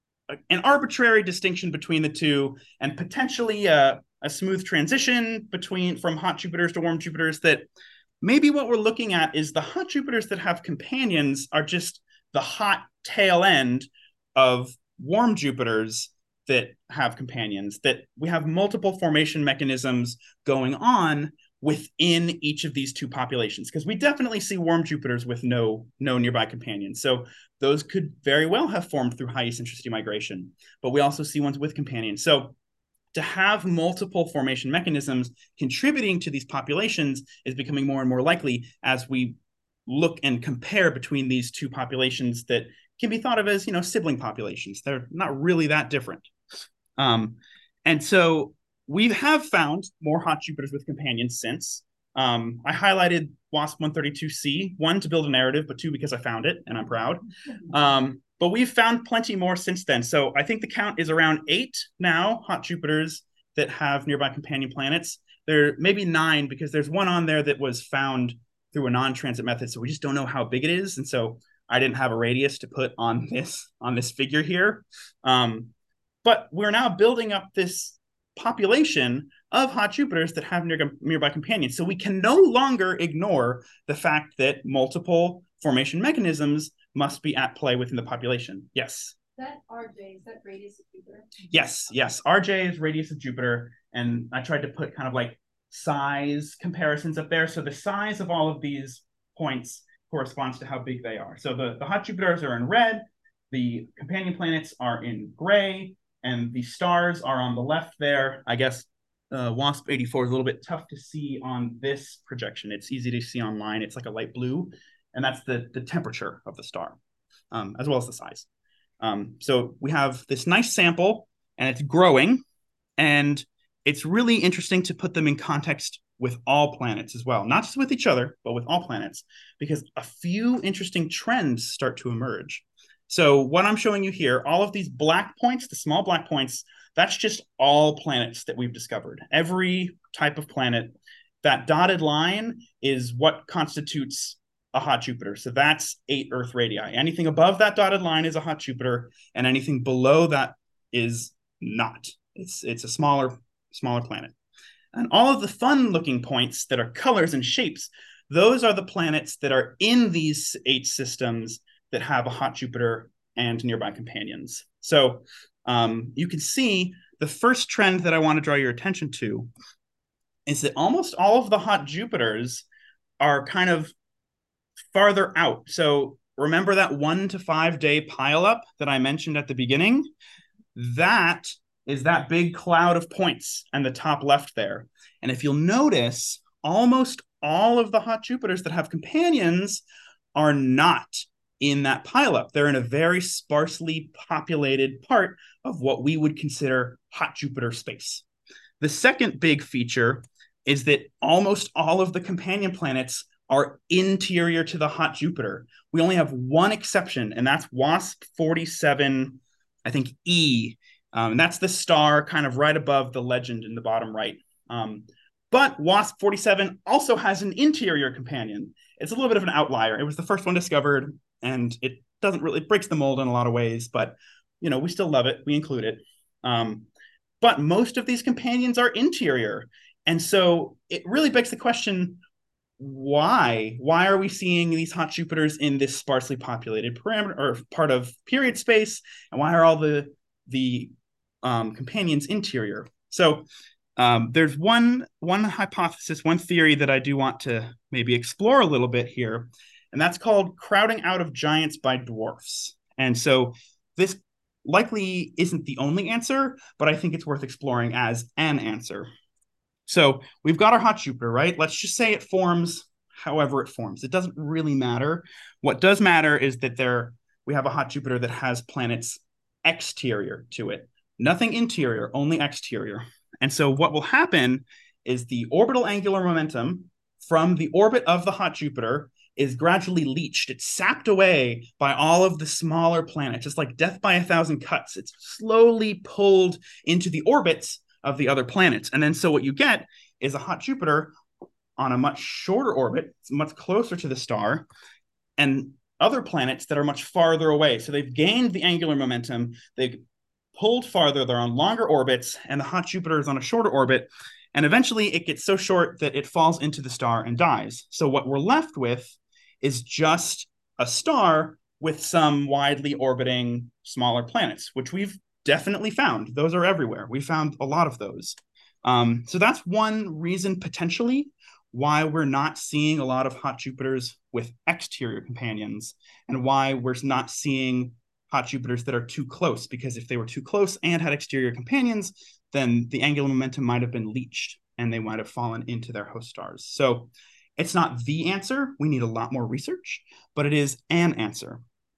an arbitrary distinction between the two and potentially a, a smooth transition between from hot Jupiters to warm Jupiters, that maybe what we're looking at is the hot Jupiters that have companions are just the hot tail end of warm Jupiters that have companions, that we have multiple formation mechanisms going on within each of these two populations, because we definitely see warm Jupiters with no, no nearby companions. So those could very well have formed through high eccentricity migration, but we also see ones with companions. So to have multiple formation mechanisms contributing to these populations is becoming more and more likely as we look and compare between these two populations that can be thought of as, you know, sibling populations. They're not really that different. Um, and so we have found more hot Jupiters with companions since. Um, I highlighted WASP one thirty-two c, one, to build a narrative, but two, because I found it, and I'm proud. Um, but we've found plenty more since then. So I think the count is around eight now, hot Jupiters that have nearby companion planets. There may be nine, because there's one on there that was found through a non-transit method, so we just don't know how big it is. And so I didn't have a radius to put on this, on this figure here. Um, but we're now building up this population of hot Jupiters that have near, nearby companions. So we can no longer ignore the fact that multiple formation mechanisms must be at play within the population. Yes? That R J, is that radius of Jupiter? Yes, yes. R J is radius of Jupiter. And I tried to put kind of like size comparisons up there. So the size of all of these points corresponds to how big they are. So the, the hot Jupiters are in red, the companion planets are in gray, and the stars are on the left there. I guess uh, WASP eighty-four is a little bit tough to see on this projection. It's easy to see online. It's like a light blue, and that's the, the temperature of the star, um, as well as the size. Um, so we have this nice sample, and it's growing, and it's really interesting to put them in context with all planets as well, not just with each other, but with all planets, because a few interesting trends start to emerge. So what I'm showing you here, all of these black points, the small black points, that's just all planets that we've discovered. Every type of planet. That dotted line is what constitutes a hot Jupiter. So that's eight Earth radii. Anything above that dotted line is a hot Jupiter, and anything below that is not. It's, it's a smaller, smaller planet. And all of the fun-looking points that are colors and shapes, those are the planets that are in these eight systems that have a hot Jupiter and nearby companions. So um, you can see the first trend that I want to draw your attention to is that almost all of the hot Jupiters are kind of farther out. So remember that one to five day pileup that I mentioned at the beginning? That is that big cloud of points and the top left there. And if you'll notice, almost all of the hot Jupiters that have companions are not in that pileup. They're in a very sparsely populated part of what we would consider hot Jupiter space. The second big feature is that almost all of the companion planets are interior to the hot Jupiter. We only have one exception, and that's WASP forty-seven, I think, E. Um, and that's the star kind of right above the legend in the bottom right. Um, but WASP forty-seven also has an interior companion. It's a little bit of an outlier. It was the first one discovered, and it doesn't really, it breaks the mold in a lot of ways, but, you know, we still love it. We include it. Um, but most of these companions are interior. And so it really begs the question, why? Why are we seeing these hot Jupiters in this sparsely populated parameter or part of period space? And why are all the, the um, companions interior? So um, there's one, one hypothesis, one theory that I do want to maybe explore a little bit here, and that's called crowding out of giants by dwarfs. And so this likely isn't the only answer, but I think it's worth exploring as an answer. So we've got our hot Jupiter, right? Let's just say it forms however it forms. It doesn't really matter. What does matter is that there we have a hot Jupiter that has planets exterior to it. Nothing interior, only exterior. And so what will happen is the orbital angular momentum from the orbit of the hot Jupiter is gradually leached. It's sapped away by all of the smaller planets. It's like death by a thousand cuts. It's slowly pulled into the orbits of the other planets. And then so what you get is a hot Jupiter on a much shorter orbit. It's much closer to the star, and other planets that are much farther away. So they've gained the angular momentum. They've pulled farther. They're on longer orbits, and the hot Jupiter is on a shorter orbit. And eventually it gets so short that it falls into the star and dies. So what we're left with is just a star with some widely orbiting smaller planets, which we've definitely found. Those are everywhere. We found a lot of those. Um, so that's one reason potentially why we're not seeing a lot of hot Jupiters with exterior companions, and why we're not seeing hot Jupiters that are too close, because if they were too close and had exterior companions, then the angular momentum might have been leached and they might have fallen into their host stars. So it's not the answer. We need a lot more research, but it is an answer.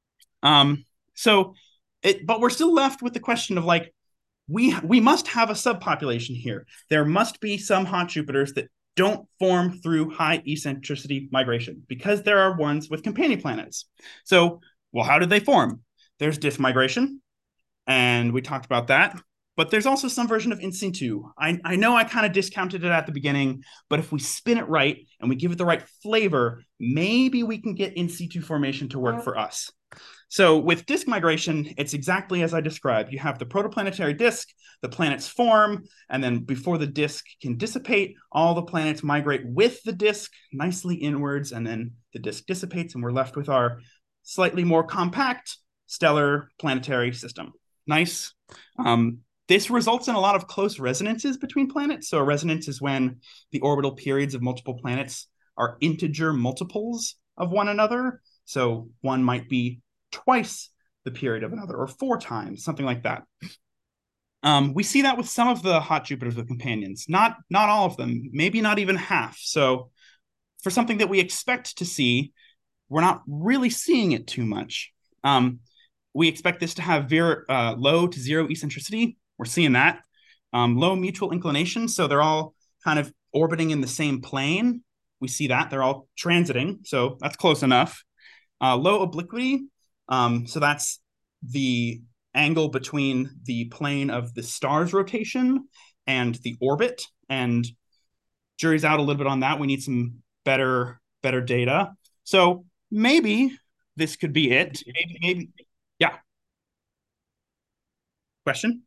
Um, so, it, but we're still left with the question of like, we, we must have a subpopulation here. There must be some hot Jupiters that don't form through high eccentricity migration, because there are ones with companion planets. So, well, how did they form? There's disk migration, and we talked about that. But there's also some version of in situ. I, I know I kind of discounted it at the beginning, but if we spin it right and we give it the right flavor, maybe we can get in situ formation to work for us. So with disk migration, it's exactly as I described. You have the protoplanetary disk, the planets form, and then before the disk can dissipate, all the planets migrate with the disk nicely inwards, and then the disk dissipates, and we're left with our slightly more compact stellar planetary system. Nice. Um, This results in a lot of close resonances between planets. So a resonance is when the orbital periods of multiple planets are integer multiples of one another. So one might be twice the period of another, or four times, something like that. Um, we see that with some of the hot Jupiters with companions, not, not all of them, maybe not even half. So for something that we expect to see, we're not really seeing it too much. Um, we expect this to have very uh, low to zero eccentricity. We're seeing that. Um, low mutual inclination, so they're all kind of orbiting in the same plane. We see that. They're all transiting, so that's close enough. Uh, low obliquity, um, so that's the angle between the plane of the star's rotation and the orbit, and jury's out a little bit on that. We need some better, better data. So maybe this could be it. Maybe, maybe, yeah. Question?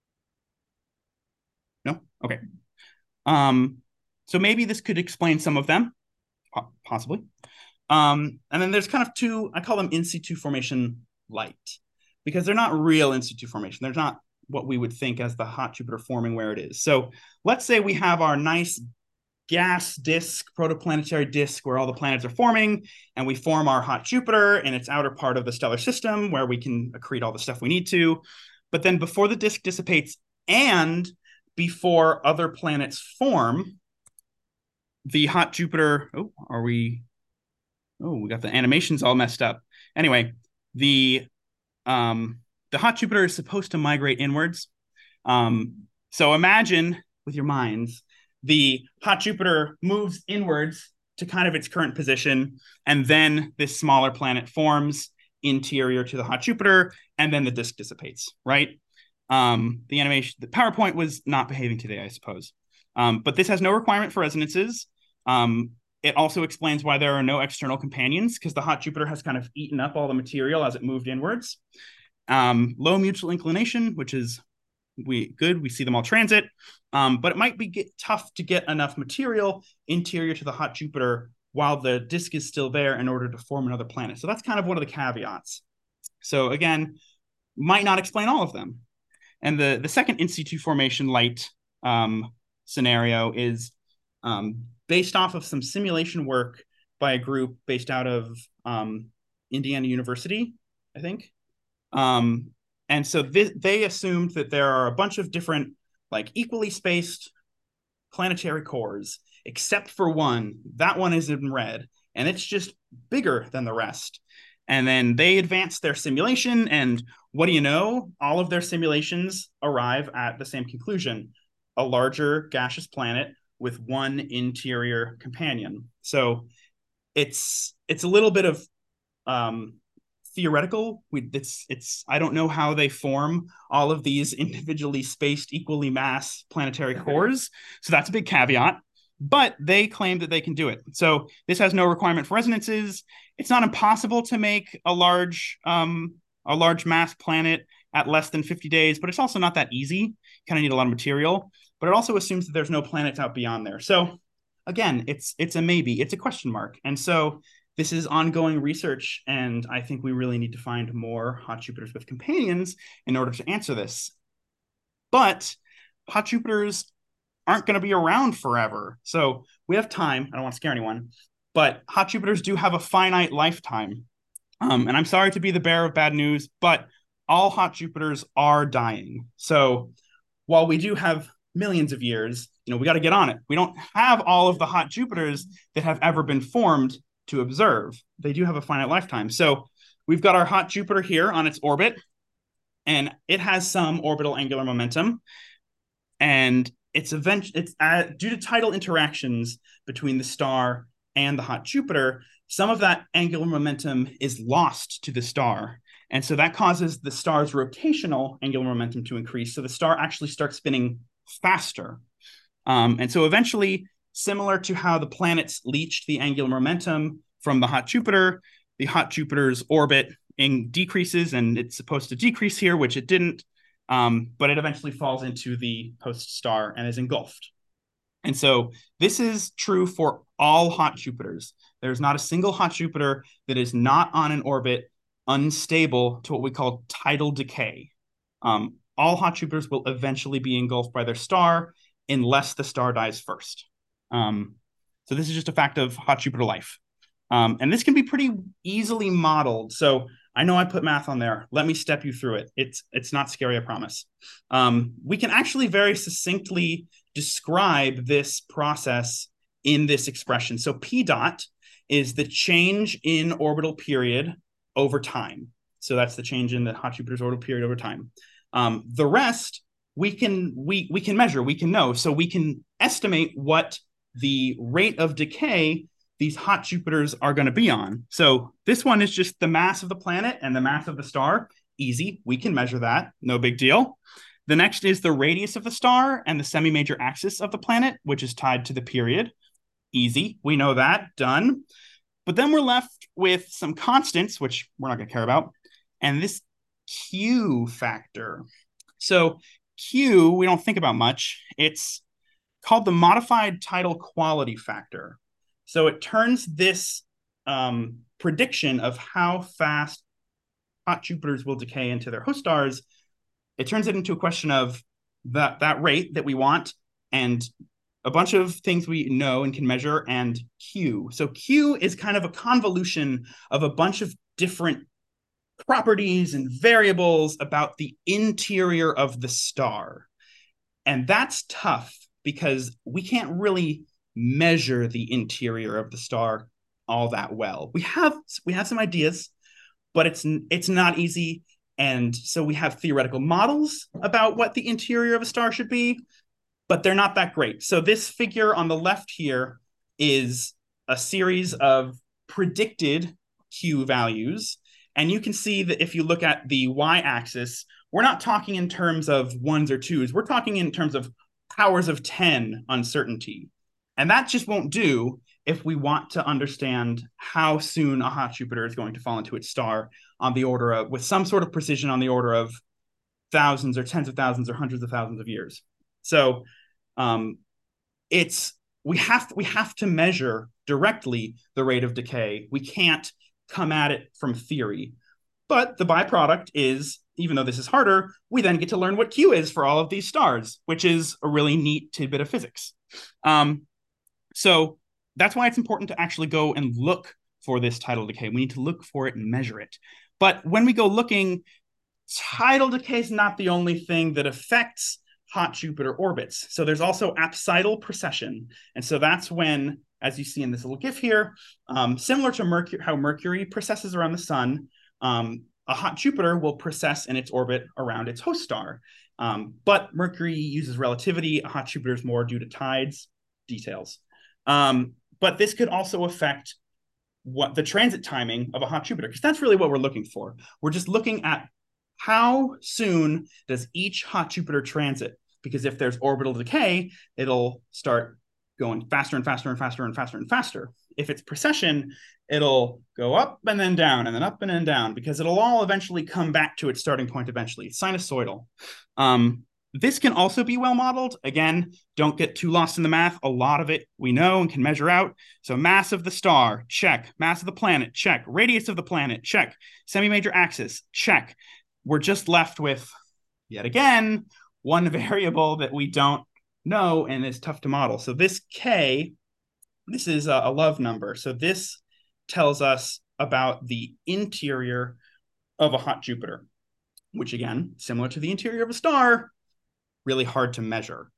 No? Okay. Um, so maybe this could explain some of them, possibly. Um, and then there's kind of two, I call them in situ formation light, because they're not real in situ formation. They're not what we would think as the hot Jupiter forming where it is. So let's say we have our nice gas disk, protoplanetary disk, where all the planets are forming, and we form our hot Jupiter in its outer part of the stellar system where we can accrete all the stuff we need to. But then before the disk dissipates and before other planets form, the hot Jupiter, oh, are we, oh, we got the animations all messed up. Anyway, the um, the hot Jupiter is supposed to migrate inwards. Um, so imagine with your minds, the hot Jupiter moves inwards to kind of its current position, and then this smaller planet forms interior to the hot Jupiter, and then the disk dissipates, right? Um, the animation, the PowerPoint was not behaving today, I suppose. Um, but this has no requirement for resonances. Um, it also explains why there are no external companions, because the hot Jupiter has kind of eaten up all the material as it moved inwards. Um, low mutual inclination, which is we good. We see them all transit, um, but it might be get, tough to get enough material interior to the hot Jupiter while the disk is still there in order to form another planet. So that's kind of one of the caveats. So again, might not explain all of them. And the, the second in situ formation light um, scenario is um, based off of some simulation work by a group based out of um, Indiana University, I think. Um, and so th- they assumed that there are a bunch of different, like equally spaced planetary cores, except for one. That one is in red, and it's just bigger than the rest. And then they advance their simulation, and what do you know? All of their simulations arrive at the same conclusion: a larger gaseous planet with one interior companion. So it's it's a little bit of um, theoretical. We, it's it's I don't know how they form all of these individually spaced, equally mass planetary cores. So that's a big caveat. But they claim that they can do it. So this has no requirement for resonances. It's not impossible to make a large um, a large mass planet at less than fifty days, but it's also not that easy. You kind of need a lot of material. But it also assumes that there's no planets out beyond there. So again, it's it's a maybe, it's a question mark. And so this is ongoing research, and I think we really need to find more hot Jupiters with companions in order to answer this. But hot Jupiters aren't going to be around forever. So we have time. I don't want to scare anyone, but hot Jupiters do have a finite lifetime. Um, and I'm sorry to be the bearer of bad news, but all hot Jupiters are dying. So while we do have millions of years, you know, we got to get on it. We don't have all of the hot Jupiters that have ever been formed to observe. They do have a finite lifetime. So we've got our hot Jupiter here on its orbit, and it has some orbital angular momentum. And it's event it's uh, due to tidal interactions between the star and the hot Jupiter, some of that angular momentum is lost to the star. And so that causes the star's rotational angular momentum to increase. So the star actually starts spinning faster. Um, and so eventually, similar to how the planets leached the angular momentum from the hot Jupiter, the hot Jupiter's orbit in decreases, and it's supposed to decrease here, which it didn't. Um, but it eventually falls into the host star and is engulfed. And so this is true for all hot Jupiters. There's not a single hot Jupiter that is not on an orbit unstable to what we call tidal decay. Um, all hot Jupiters will eventually be engulfed by their star unless the star dies first. Um, so this is just a fact of hot Jupiter life. Um, and this can be pretty easily modeled. So I know I put math on there. Let me step you through it. It's it's not scary, I promise. Um, we can actually very succinctly describe this process in this expression. So P dot is the change in orbital period over time. So that's the change in the hot Jupiter's orbital period over time. Um, the rest we can we we can measure, we can know. So we can estimate what the rate of decay these hot Jupiters are going to be on. So this one is just the mass of the planet and the mass of the star. Easy. We can measure that. No big deal. The next is the radius of the star and the semi-major axis of the planet, which is tied to the period. Easy. We know that. Done. But then we're left with some constants, which we're not going to care about, and this Q factor. So Q, we don't think about much. It's called the modified tidal quality factor. So it turns this um, prediction of how fast hot Jupiters will decay into their host stars, it turns it into a question of that, that rate that we want and a bunch of things we know and can measure, and Q. So Q is kind of a convolution of a bunch of different properties and variables about the interior of the star. And that's tough because we can't really measure the interior of the star all that well. We have we have some ideas, but it's it's not easy. And so we have theoretical models about what the interior of a star should be, but they're not that great. So this figure on the left here is a series of predicted Q values. And you can see that if you look at the y-axis, we're not talking in terms of ones or twos. We're talking in terms of powers of ten uncertainty. And that just won't do if we want to understand how soon a hot Jupiter is going to fall into its star on the order of, with some sort of precision on the order of thousands or tens of thousands or hundreds of thousands of years. So um, it's we have we have to measure directly the rate of decay. We can't come at it from theory. But the byproduct is, even though this is harder, we then get to learn what Q is for all of these stars, which is a really neat tidbit of physics. Um, so that's why it's important to actually go and look for this tidal decay. We need to look for it and measure it. But when we go looking, tidal decay is not the only thing that affects hot Jupiter orbits. So there's also apsidal precession. And so that's when as you see in this little GIF here, um, similar to Mercury, how Mercury precesses around the sun, um, a hot Jupiter will precess in its orbit around its host star. Um, but Mercury uses relativity, a hot Jupiter is more due to tides, details. Um, but this could also affect what the transit timing of a hot Jupiter, because that's really what we're looking for. We're just looking at how soon does each hot Jupiter transit, because if there's orbital decay, it'll start going faster and faster and faster and faster and faster. If it's precession, it'll go up and then down and then up and then down, because it'll all eventually come back to its starting point eventually. It's sinusoidal. Um, this can also be well modeled. Again, don't get too lost in the math. A lot of it we know and can measure out. So mass of the star, check. Mass of the planet, check. Radius of the planet, check. Semi-major axis, check. We're just left with, yet again, one variable that we don't know and is tough to model. So this K, this is a, a love number. So this tells us about the interior of a hot Jupiter, which again, similar to the interior of a star, really hard to measure.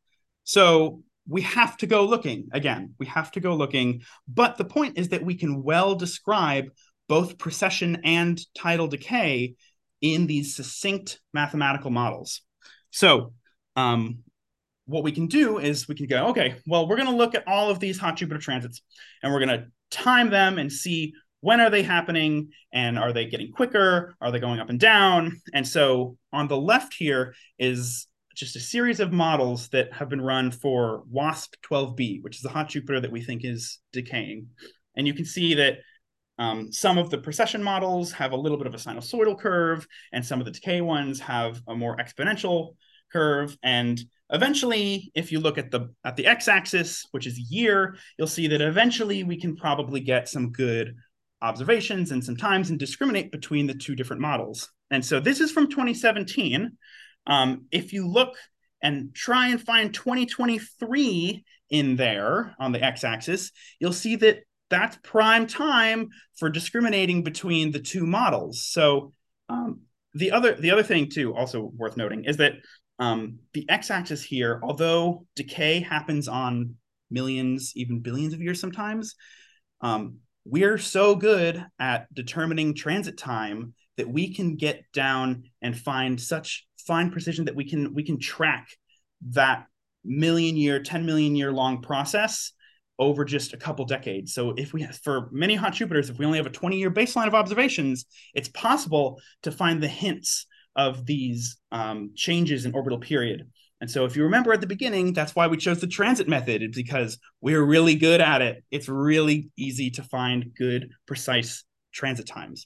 So we have to go looking. Again, we have to go looking. But the point is that we can well describe both precession and tidal decay in these succinct mathematical models. So um, what we can do is we can go, okay, well, we're going to look at all of these hot Jupiter transits, and we're going to time them and see when are they happening, and are they getting quicker? Are they going up and down? And so on the left here is just a series of models that have been run for WASP twelve b, which is a hot Jupiter that we think is decaying. And you can see that um, some of the precession models have a little bit of a sinusoidal curve, and some of the decay ones have a more exponential curve. And eventually, if you look at the at the x-axis, which is year, you'll see that eventually we can probably get some good observations and some times and discriminate between the two different models. And so this is from twenty seventeen. Um, if you look and try and find twenty twenty-three in there on the x-axis, you'll see that that's prime time for discriminating between the two models. So um, the other the other thing too, also worth noting, is that um, the x-axis here, although decay happens on millions, even billions of years sometimes, um, we're so good at determining transit time that we can get down and find such fine precision that we can we can track that million year, ten million year long process over just a couple decades. So if we have, for many hot Jupiters, if we only have a twenty year baseline of observations, it's possible to find the hints of these um, changes in orbital period. And so if you remember at the beginning, that's why we chose the transit method, is because we're really good at it. It's really easy to find good, precise transit times.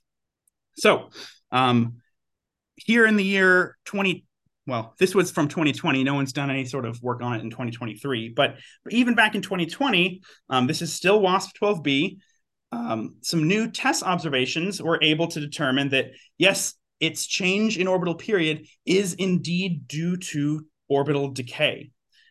So um, here in the year twenty, well, this was from twenty twenty. No one's done any sort of work on it in twenty twenty-three. But, but even back in twenty twenty, um, this is still WASP twelve b. Um, some new TESS observations were able to determine that, yes, its change in orbital period is indeed due to orbital decay.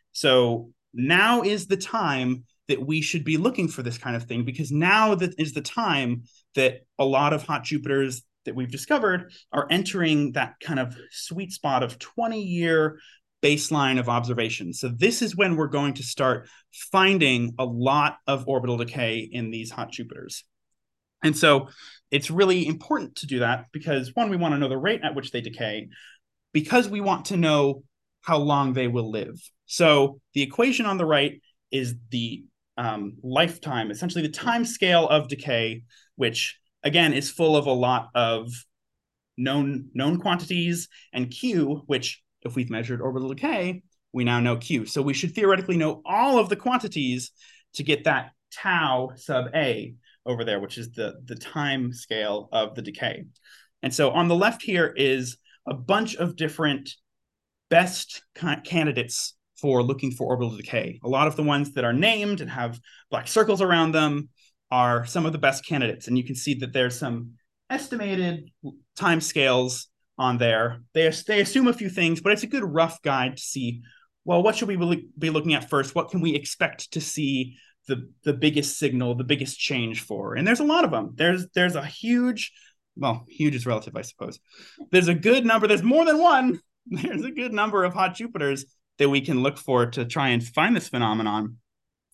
So now is the time that we should be looking for this kind of thing, because now that is the time that a lot of hot Jupiters that we've discovered are entering that kind of sweet spot of twenty year baseline of observations. So this is when we're going to start finding a lot of orbital decay in these hot Jupiters. And so it's really important to do that because, one, we want to know the rate at which they decay, because we want to know how long they will live. So the equation on the right is the um, lifetime, essentially the time scale of decay, which again is full of a lot of known, known quantities, and Q, which if we've measured orbital decay, we now know Q. So we should theoretically know all of the quantities to get that tau sub A over there, which is the, the time scale of the decay. And so on the left here is a bunch of different best candidates for looking for orbital decay. A lot of the ones that are named and have black circles around them are some of the best candidates. And you can see that there's some estimated time scales on there. They, they assume a few things, but it's a good rough guide to see, well, what should we be looking at first? What can we expect to see the, the biggest signal, the biggest change for? And there's a lot of them. There's, there's a huge, well, huge is relative, I suppose. There's a good number. There's more than one. There's a good number of hot Jupiters that we can look for to try and find this phenomenon.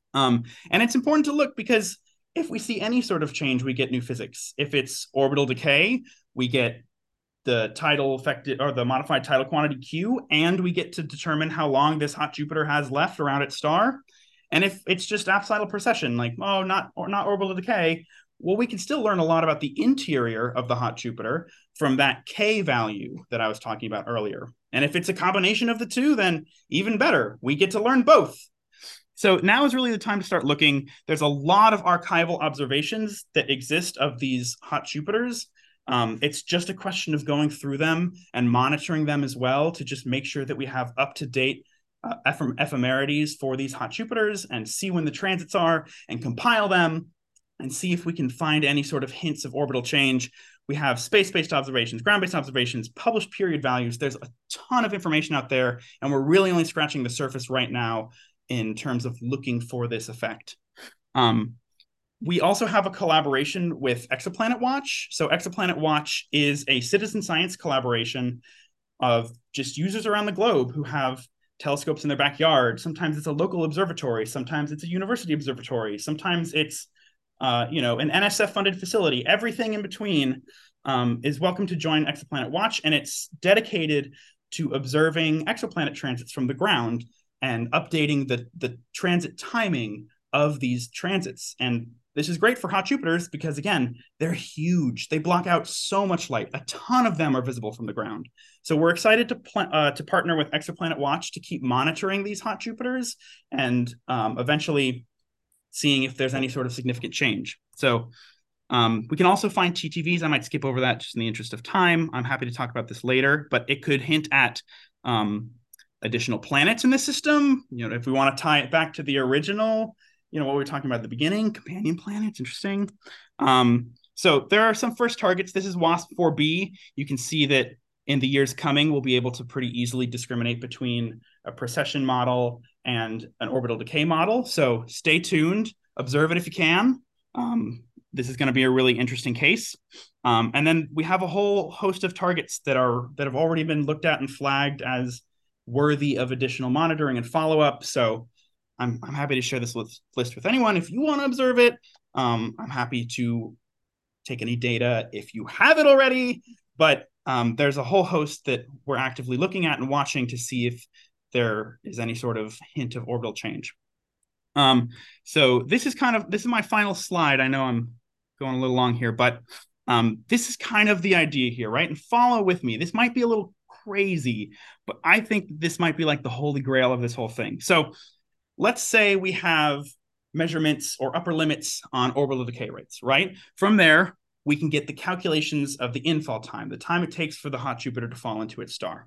Um, and it's important to look because if we see any sort of change, we get new physics. If it's orbital decay, we get the tidal affected or the modified tidal quantity Q, and we get to determine how long this hot Jupiter has left around its star. And if it's just apsidal precession, like, oh, not or not orbital decay, well, we can still learn a lot about the interior of the hot Jupiter from that K value that I was talking about earlier. And if it's a combination of the two, then even better, we get to learn both. So now is really the time to start looking. There's a lot of archival observations that exist of these hot Jupiters. Um, it's just a question of going through them and monitoring them as well to just make sure that we have up-to-date uh, ephem ephemerides for these hot Jupiters and see when the transits are and compile them and see if we can find any sort of hints of orbital change. We have space-based observations, ground-based observations, published period values. There's a ton of information out there, and we're really only scratching the surface right now in terms of looking for this effect. Um, we also have a collaboration with Exoplanet Watch. So Exoplanet Watch is a citizen science collaboration of just users around the globe who have telescopes in their backyard. Sometimes it's a local observatory. Sometimes it's a university observatory. Sometimes it's uh, you know, an N S F-funded facility. Everything in between um, is welcome to join Exoplanet Watch, and it's dedicated to observing exoplanet transits from the ground and updating the, the transit timing of these transits. And this is great for hot Jupiters because, again, they're huge. They block out so much light. A ton of them are visible from the ground. So we're excited to, uh, to partner with Exoplanet Watch to keep monitoring these hot Jupiters and um, eventually seeing if there's any sort of significant change. So um, we can also find T T Vs. I might skip over that just in the interest of time. I'm happy to talk about this later, but it could hint at um, additional planets in the system. You know, if we want to tie it back to the original, you know, what we were talking about at the beginning, companion planets, interesting. Um, so there are some first targets. This is WASP four b. You can see that in the years coming, we'll be able to pretty easily discriminate between a precession model and an orbital decay model. So stay tuned, observe it if you can. Um, this is going to be a really interesting case. Um, and then we have a whole host of targets that are that have already been looked at and flagged as worthy of additional monitoring and follow-up. So I'm, I'm happy to share this list, list with anyone. If you want to observe it, um, I'm happy to take any data if you have it already. But um, there's a whole host that we're actively looking at and watching to see if there is any sort of hint of orbital change. Um, so this is kind of, this is my final slide. I know I'm going a little long here, but um, this is kind of the idea here, right? And follow with me. This might be a little crazy, but I think this might be like the holy grail of this whole thing. So let's say we have measurements or upper limits on orbital decay rates, right? From there, we can get the calculations of the infall time, the time it takes for the hot Jupiter to fall into its star.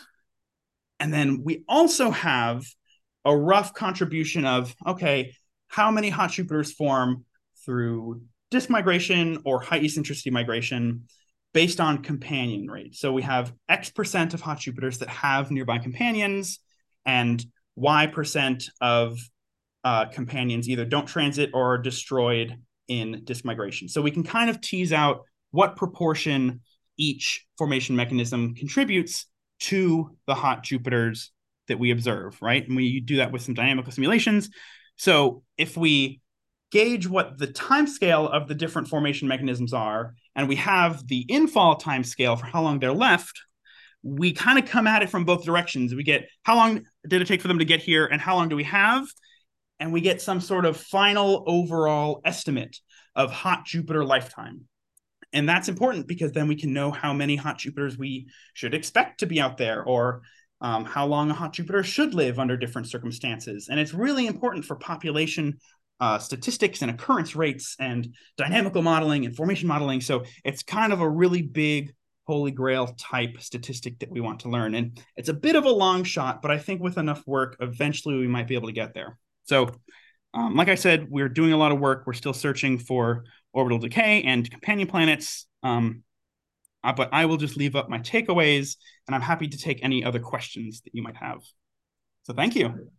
And then we also have a rough contribution of, okay, how many hot Jupiters form through disk migration or high eccentricity migration based on companion rate. So we have X percent of hot Jupiters that have nearby companions and Y percent of uh, companions either don't transit or are destroyed in disk migration. So we can kind of tease out what proportion each formation mechanism contributes to the hot Jupiters that we observe, right? And we do that with some dynamical simulations. So if we gauge what the time scale of the different formation mechanisms are, and we have the infall time scale for how long they're left, we kind of come at it from both directions. We get how long did it take for them to get here and how long do we have? And we get some sort of final overall estimate of hot Jupiter lifetime. And that's important because then we can know how many hot Jupiters we should expect to be out there, or um, how long a hot Jupiter should live under different circumstances. And it's really important for population uh, statistics and occurrence rates and dynamical modeling and formation modeling. So it's kind of a really big holy grail type statistic that we want to learn. And it's a bit of a long shot, but I think with enough work, eventually we might be able to get there. So um, like I said, we're doing a lot of work. We're still searching for orbital decay and companion planets. Um, uh, but I will just leave up my takeaways, and I'm happy to take any other questions that you might have. So thank you.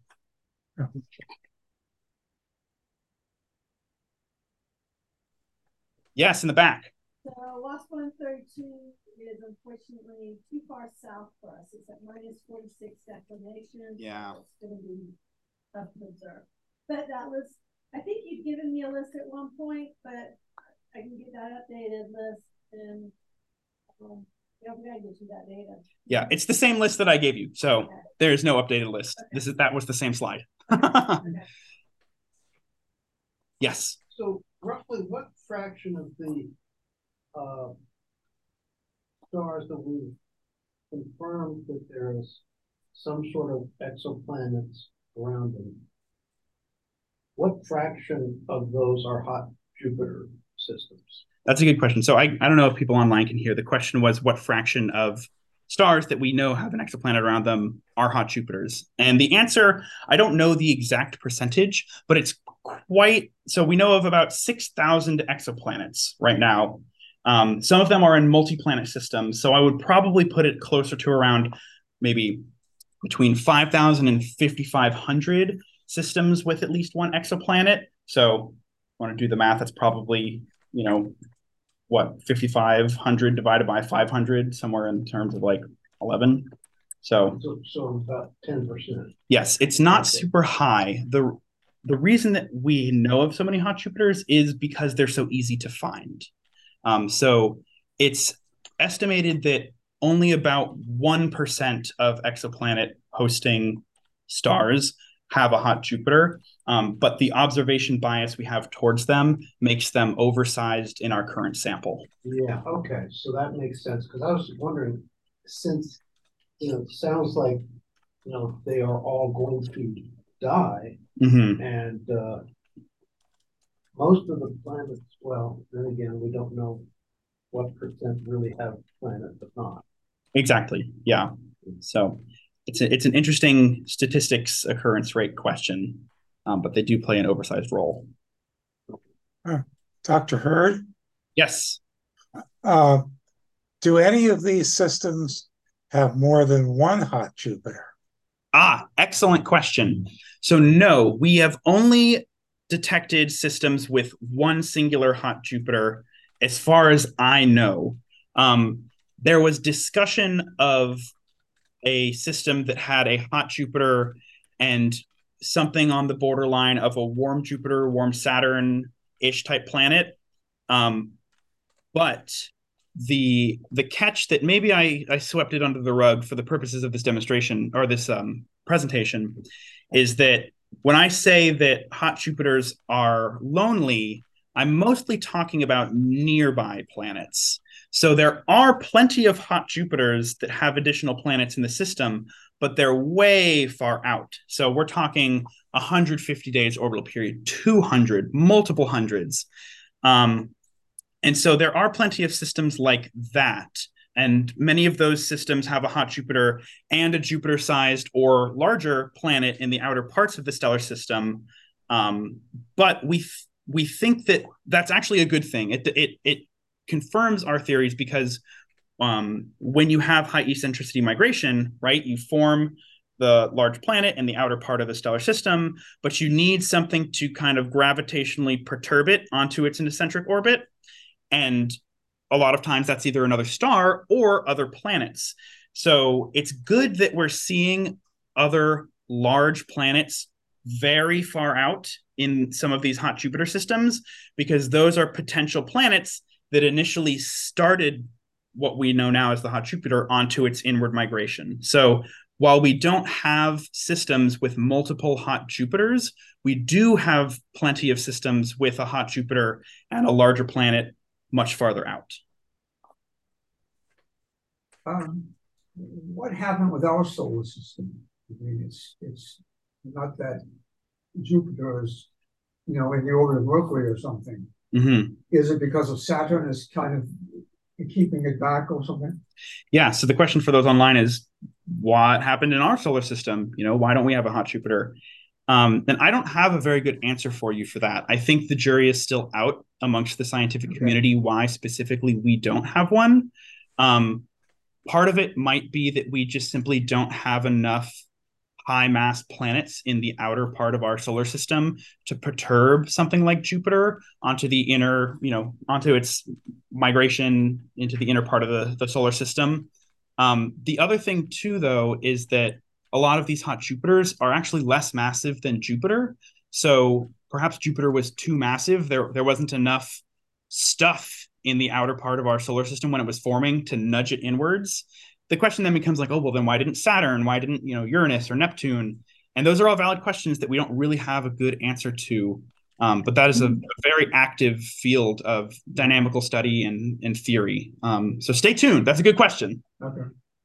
Yes, in the back. So WASP one thirty-two is unfortunately too far south for us. It's at minus forty-six declination. Yeah. So it's going to be tough to observe. but that was, I think you'd given me a list at one point, but I can get that updated list and um, yeah, I'm gonna get you that data. Yeah, it's the same list that I gave you. So okay. There is no updated list. Okay. This is that was the same slide. Okay. Yes. So roughly what fraction of the uh, stars that we've confirmed that there is some sort of exoplanets around them, what fraction of those are hot Jupiter systems? That's a good question. So I, I don't know if people online can hear. The question was what fraction of stars that we know have an exoplanet around them are hot Jupiters? And the answer, I don't know the exact percentage, but it's quite, so we know of about six thousand exoplanets right now. Um, some of them are in multi-planet systems. So I would probably put it closer to around maybe between five thousand and fifty-five hundred systems with at least one exoplanet. So I want to do the math. That's probably, you know, what, fifty-five hundred divided by five hundred, somewhere in terms of like eleven. So, so, so about ten percent. Yes, it's not okay. super high. The, the reason that we know of so many hot Jupiters is because they're so easy to find. Um, so it's estimated that only about one percent of exoplanet hosting stars have a hot Jupiter, um, but the observation bias we have towards them makes them oversized in our current sample. Yeah, okay, so that makes sense, because I was wondering, since, you know, it sounds like, you know, they are all going to die, mm-hmm. and uh, most of the planets, well, then again, we don't know what percent really have planets but not. Exactly, yeah. So it's a, it's an interesting statistics occurrence rate question, um, but they do play an oversized role. Uh, Doctor Hurd? Yes. Uh, do any of these systems have more than one hot Jupiter? Ah, excellent question. So no, we have only detected systems with one singular hot Jupiter as far as I know. Um, there was discussion of a system that had a hot Jupiter and something on the borderline of a warm Jupiter, warm Saturn-ish type planet. Um, but the the catch that maybe I, I swept it under the rug for the purposes of this demonstration or this um, presentation is that when I say that hot Jupiters are lonely, I'm mostly talking about nearby planets. So there are plenty of hot Jupiters that have additional planets in the system, but they're way far out. So we're talking one hundred fifty days orbital period, two hundred, multiple hundreds. Um, and so there are plenty of systems like that. And many of those systems have a hot Jupiter and a Jupiter-sized or larger planet in the outer parts of the stellar system. Um, but we th- we think that that's actually a good thing. It it it confirms our theories because um, when you have high eccentricity migration, right, you form the large planet in the outer part of the stellar system, but you need something to kind of gravitationally perturb it onto its eccentric orbit. And a lot of times that's either another star or other planets. So it's good that we're seeing other large planets very far out in some of these hot Jupiter systems, because those are potential planets that initially started what we know now as the hot Jupiter onto its inward migration. So while we don't have systems with multiple hot Jupiters, we do have plenty of systems with a hot Jupiter and a larger planet much farther out. Um, what happened with our solar system? I mean, it's it's not that Jupiter is, you know, in the orbit of Mercury or something. Mm-hmm. Is it because of Saturn is kind of keeping it back or something? Yeah. So the question for those online is, what happened in our solar system? You know, why don't we have a hot Jupiter? Um, and I don't have a very good answer for you for that. I think the jury is still out amongst the scientific Okay. community why specifically we don't have one. Um, part of it might be that we just simply don't have enough high mass planets in the outer part of our solar system to perturb something like Jupiter onto the inner, you know, onto its migration into the inner part of the, the solar system. Um, the other thing too, though, is that a lot of these hot Jupiters are actually less massive than Jupiter. So perhaps Jupiter was too massive. There, there wasn't enough stuff in the outer part of our solar system when it was forming to nudge it inwards. The question then becomes like, oh, well, then why didn't Saturn? Why didn't, you know, Uranus or Neptune? And those are all valid questions that we don't really have a good answer to. Um, but that is a, a very active field of dynamical study and, and theory. Um, so stay tuned. That's a good question. Okay.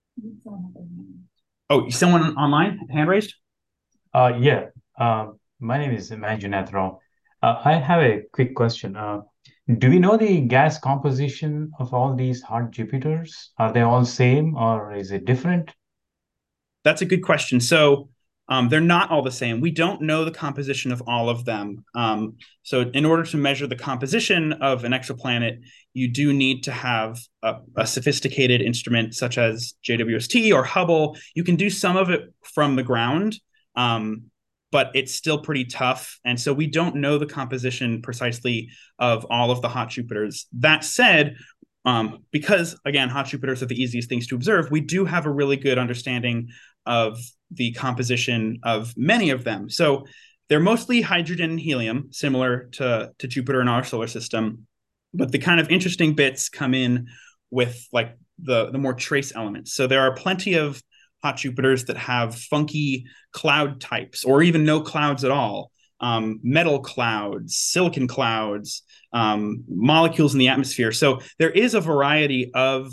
Oh, someone online? Hand raised? Uh, yeah. Uh, my name is Manjunath. Uh, I have a quick question. Uh, do we know the gas composition of all these hot Jupiters? Are they all same or is it different? That's a good question. So um, they're not all the same. We don't know the composition of all of them. Um, so in order to measure the composition of an exoplanet, you do need to have a, a sophisticated instrument such as J W S T or Hubble. You can do some of it from the ground, um, but it's still pretty tough. And so we don't know the composition precisely of all of the hot Jupiters. That said, um, because, again, hot Jupiters are the easiest things to observe, we do have a really good understanding of the composition of many of them. So they're mostly hydrogen and helium, similar to, to Jupiter in our solar system. But the kind of interesting bits come in with like the, the more trace elements. So there are plenty of hot Jupiters that have funky cloud types, or even no clouds at all. Um, metal clouds, silicon clouds, um, molecules in the atmosphere. So there is a variety of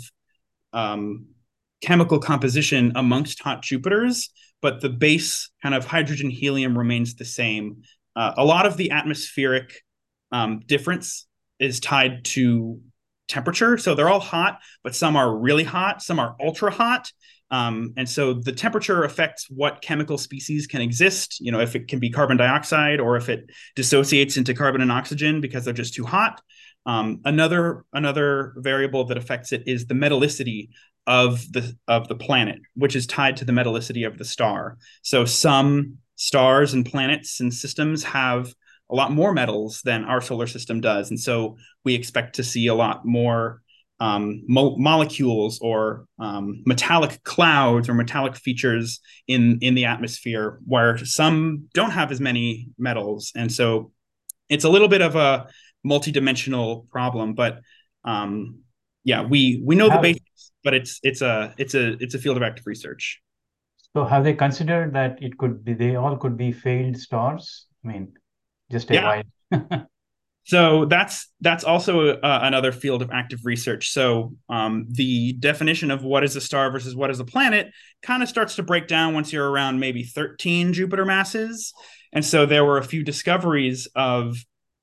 um, chemical composition amongst hot Jupiters, but the base kind of hydrogen helium remains the same. Uh, a lot of the atmospheric um, difference is tied to temperature. So they're all hot, but some are really hot, some are ultra hot. Um, and so the temperature affects what chemical species can exist, you know, if it can be carbon dioxide or if it dissociates into carbon and oxygen because they're just too hot. Um, another, another variable that affects it is the metallicity of the, of the planet, which is tied to the metallicity of the star. So some stars and planets and systems have a lot more metals than our solar system does. And so we expect to see a lot more Um, mo molecules or um, metallic clouds or metallic features in, in the atmosphere, where some don't have as many metals. And so it's a little bit of a multidimensional problem, but um, yeah, we, we know Have, the basics, but it's, it's a, it's a, it's a field of active research. So have they considered that it could be, they all could be failed stars? I mean, just a Yeah. wide. So that's that's also uh, another field of active research. So um, the definition of what is a star versus what is a planet kind of starts to break down once you're around maybe thirteen Jupiter masses. And so there were a few discoveries of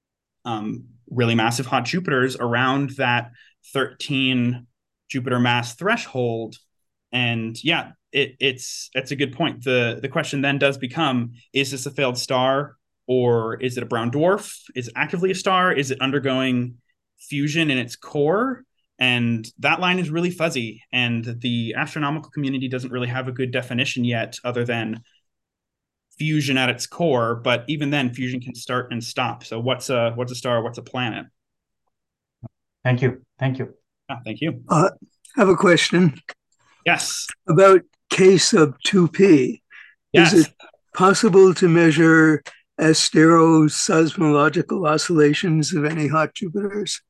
um, really massive hot Jupiters around that thirteen Jupiter mass threshold. And yeah, it, it's it's a good point. The the question then does become, is this a failed star? Or is it a brown dwarf? Is it actively a star? Is it undergoing fusion in its core? And that line is really fuzzy. And the astronomical community doesn't really have a good definition yet, other than fusion at its core. But even then, fusion can start and stop. So what's a what's a star? What's a planet? Thank you. Thank you. Ah, thank you. Uh, I have a question. Yes. About K sub two P. Yes. Is it possible to measure asteroseismological oscillations of any hot Jupiters?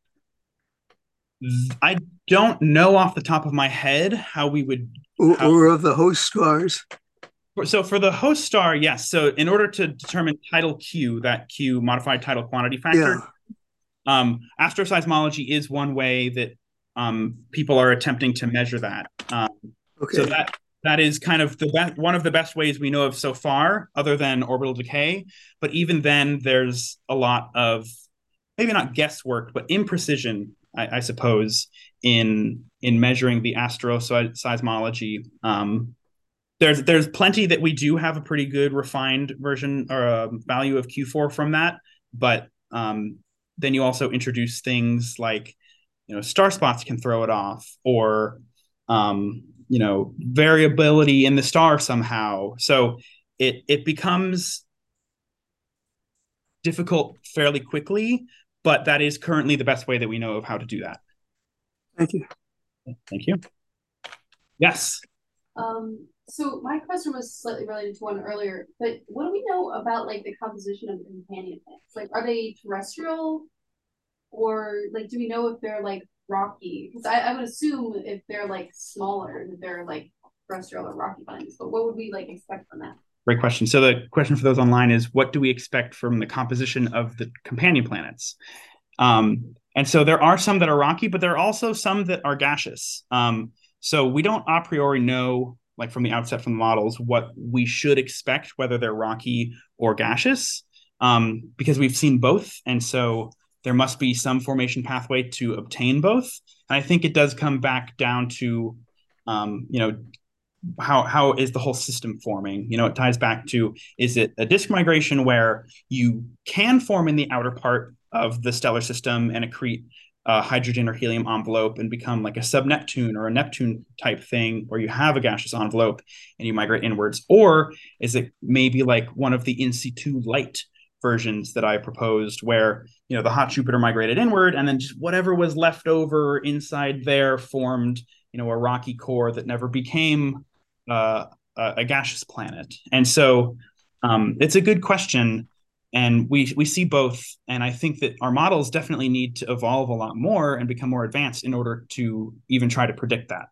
I don't know off the top of my head how we would... Or, how, or of the host stars? So for the host star, yes. So in order to determine tidal Q, that Q modified tidal quantity factor, yeah. um, astroseismology is one way that um, people are attempting to measure that. Um, okay. So that that is kind of the best, one of the best ways we know of so far, other than orbital decay. But even then, there's a lot of maybe not guesswork, but imprecision, I, I suppose, in in measuring the astroseismology. Um, there's there's plenty that we do have a pretty good refined version or a value of Q four from that, but um, then you also introduce things like, you know, star spots can throw it off, or um, you know, variability in the star somehow. So it it becomes difficult fairly quickly, but that is currently the best way that we know of how to do that. Thank you. Thank you. Yes. Um, So my question was slightly related to one earlier, but what do we know about like the composition of the companion planets? Like, are they terrestrial, or like, do we know if they're like rocky? Because I, I would assume if they're like smaller, that they're like terrestrial or rocky planets. But what would we like expect from that? Great question. So the question for those online is, what do we expect from the composition of the companion planets? Um, and so there are some that are rocky, but there are also some that are gaseous. Um, so we don't a priori know, like from the outset from the models, what we should expect, whether they're rocky or gaseous, um, because we've seen both. And so there must be some formation pathway to obtain both. And I think it does come back down to, um, you know, how how is the whole system forming? You know, it ties back to, is it a disk migration where you can form in the outer part of the stellar system and accrete a hydrogen or helium envelope and become like a sub-Neptune or a Neptune type thing, where you have a gaseous envelope and you migrate inwards? Or is it maybe like one of the in situ light versions that I proposed, where, you know, the hot Jupiter migrated inward and then just whatever was left over inside there formed, you know, a rocky core that never became uh, a gaseous planet? And so um, it's a good question, and we we see both. And I think that our models definitely need to evolve a lot more and become more advanced in order to even try to predict that.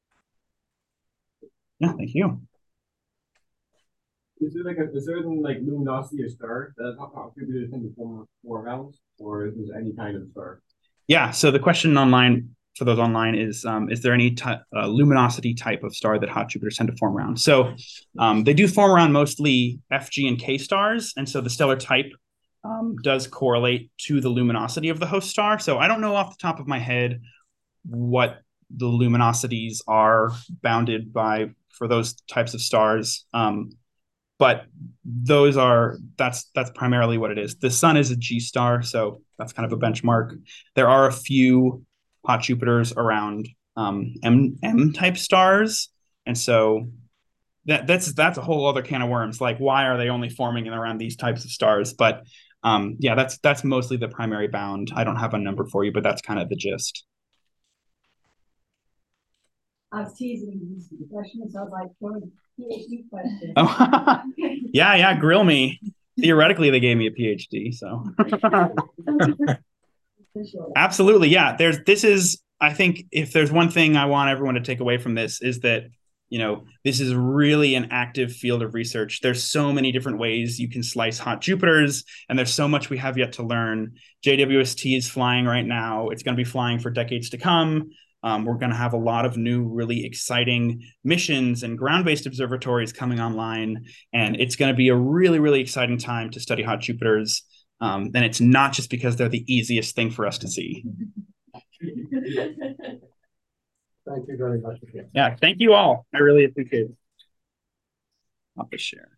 Yeah, thank you. Is there like a, a certain like luminosity of star that contributed in the form of four rounds, or is there any kind of star? Yeah. So the question online, for those online, is um, is there any ty- uh, luminosity type of star that hot Jupiters tend to form around? So um, they do form around mostly F, G, and K stars, and so the stellar type um, does correlate to the luminosity of the host star. So I don't know off the top of my head what the luminosities are bounded by for those types of stars. Um, but those are that's that's primarily what it is. The sun is a G star, so that's kind of a benchmark. There are a few hot Jupiters around um, M M type stars, and so that that's that's a whole other can of worms. Like, why are they only forming around these types of stars? But um, yeah, that's that's mostly the primary bound. I don't have a number for you, but that's kind of the gist. I was teasing you the question, so I was like, throwing PhD question. Oh, yeah, yeah, grill me. Theoretically, they gave me a PhD, so. Absolutely, yeah. There's this is, I think, if there's one thing I want everyone to take away from this, is that, you know, this is really an active field of research. There's so many different ways you can slice hot Jupiters, and there's so much we have yet to learn. J W S T is flying right now. It's going to be flying for decades to come. Um, we're going to have a lot of new, really exciting missions and ground-based observatories coming online, and it's going to be a really, really exciting time to study hot Jupiters. Um, and it's not just because they're the easiest thing for us to see. Thank you very much. Yeah, thank you all. I really appreciate it. I'll just share.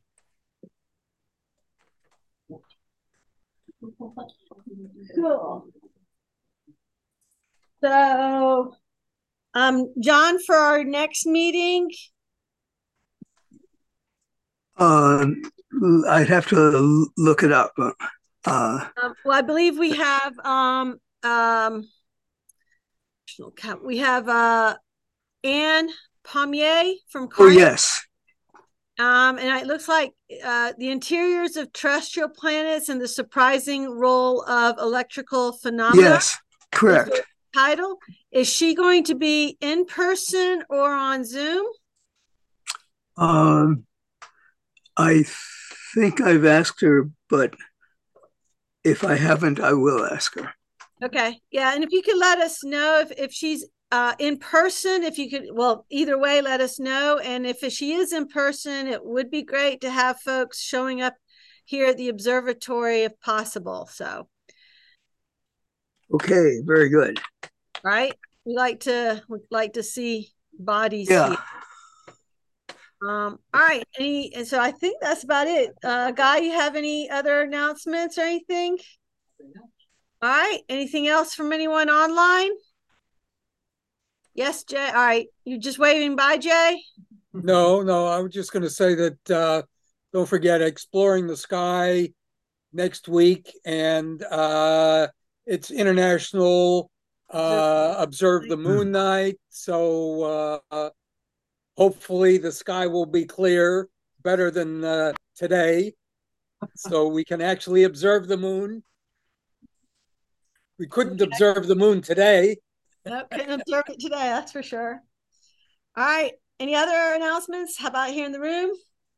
Cool. So, um, John, for our next meeting, Um, I'd have to look it up. Uh, um, well, I believe we have um, um, we have uh, Anne Pommier from Carnegie. Oh, yes. Um, and it looks like uh, the interiors of terrestrial planets and the surprising role of electrical phenomena. Yes, correct. Is title. Is she going to be in person or on Zoom? Um, I think I've asked her, but if I haven't, I will ask her. Okay. Yeah. And if you could let us know if, if she's uh, in person, if you could, well, either way, let us know. And if she is in person, it would be great to have folks showing up here at the observatory if possible. So. Okay, very good. Right? We like to we like to see bodies yeah. here. Um, all right. Any and so I think that's about it. Uh Guy, you have any other announcements or anything? All right. Anything else from anyone online? Yes, Jay. All right. You just waving by, Jay? No, no, I was just gonna say that uh don't forget Exploring the Sky next week, and uh it's International uh Observe the Moon Night. So uh hopefully the sky will be clear, better than uh, today, so we can actually observe the moon. We couldn't observe the moon today. No, couldn't observe it today, that's for sure. All right, any other announcements? How about here in the room?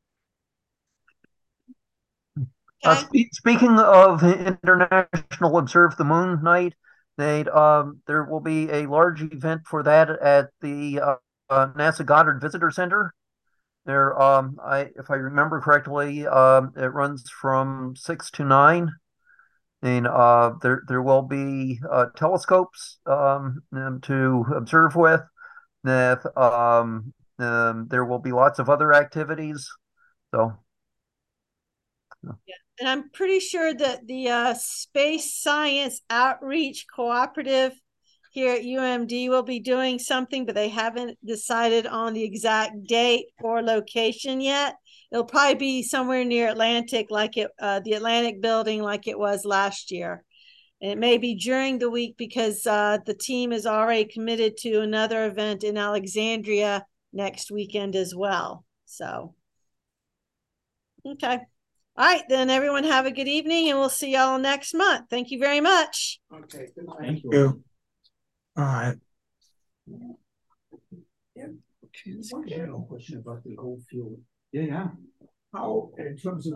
Uh, spe- speaking of International Observe the Moon Night, they um, there will be a large event for that at the uh, uh, NASA Goddard Visitor Center. There, um, I if I remember correctly, um, it runs from six to nine, and uh, there there will be uh, telescopes um, to observe with. That um, um, there will be lots of other activities. So. Yeah. And I'm pretty sure that the uh, Space Science Outreach Cooperative here at U M D will be doing something, but they haven't decided on the exact date or location yet. It'll probably be somewhere near Atlantic, like it, uh, the Atlantic building, like it was last year. And it may be during the week because uh, the team is already committed to another event in Alexandria next weekend as well. So, okay. All right, then everyone have a good evening, and we'll see y'all next month. Thank you very much. Okay, good night. Thank you. All right. Yeah. Okay, I have a question about the whole field. Yeah, yeah. How, in terms of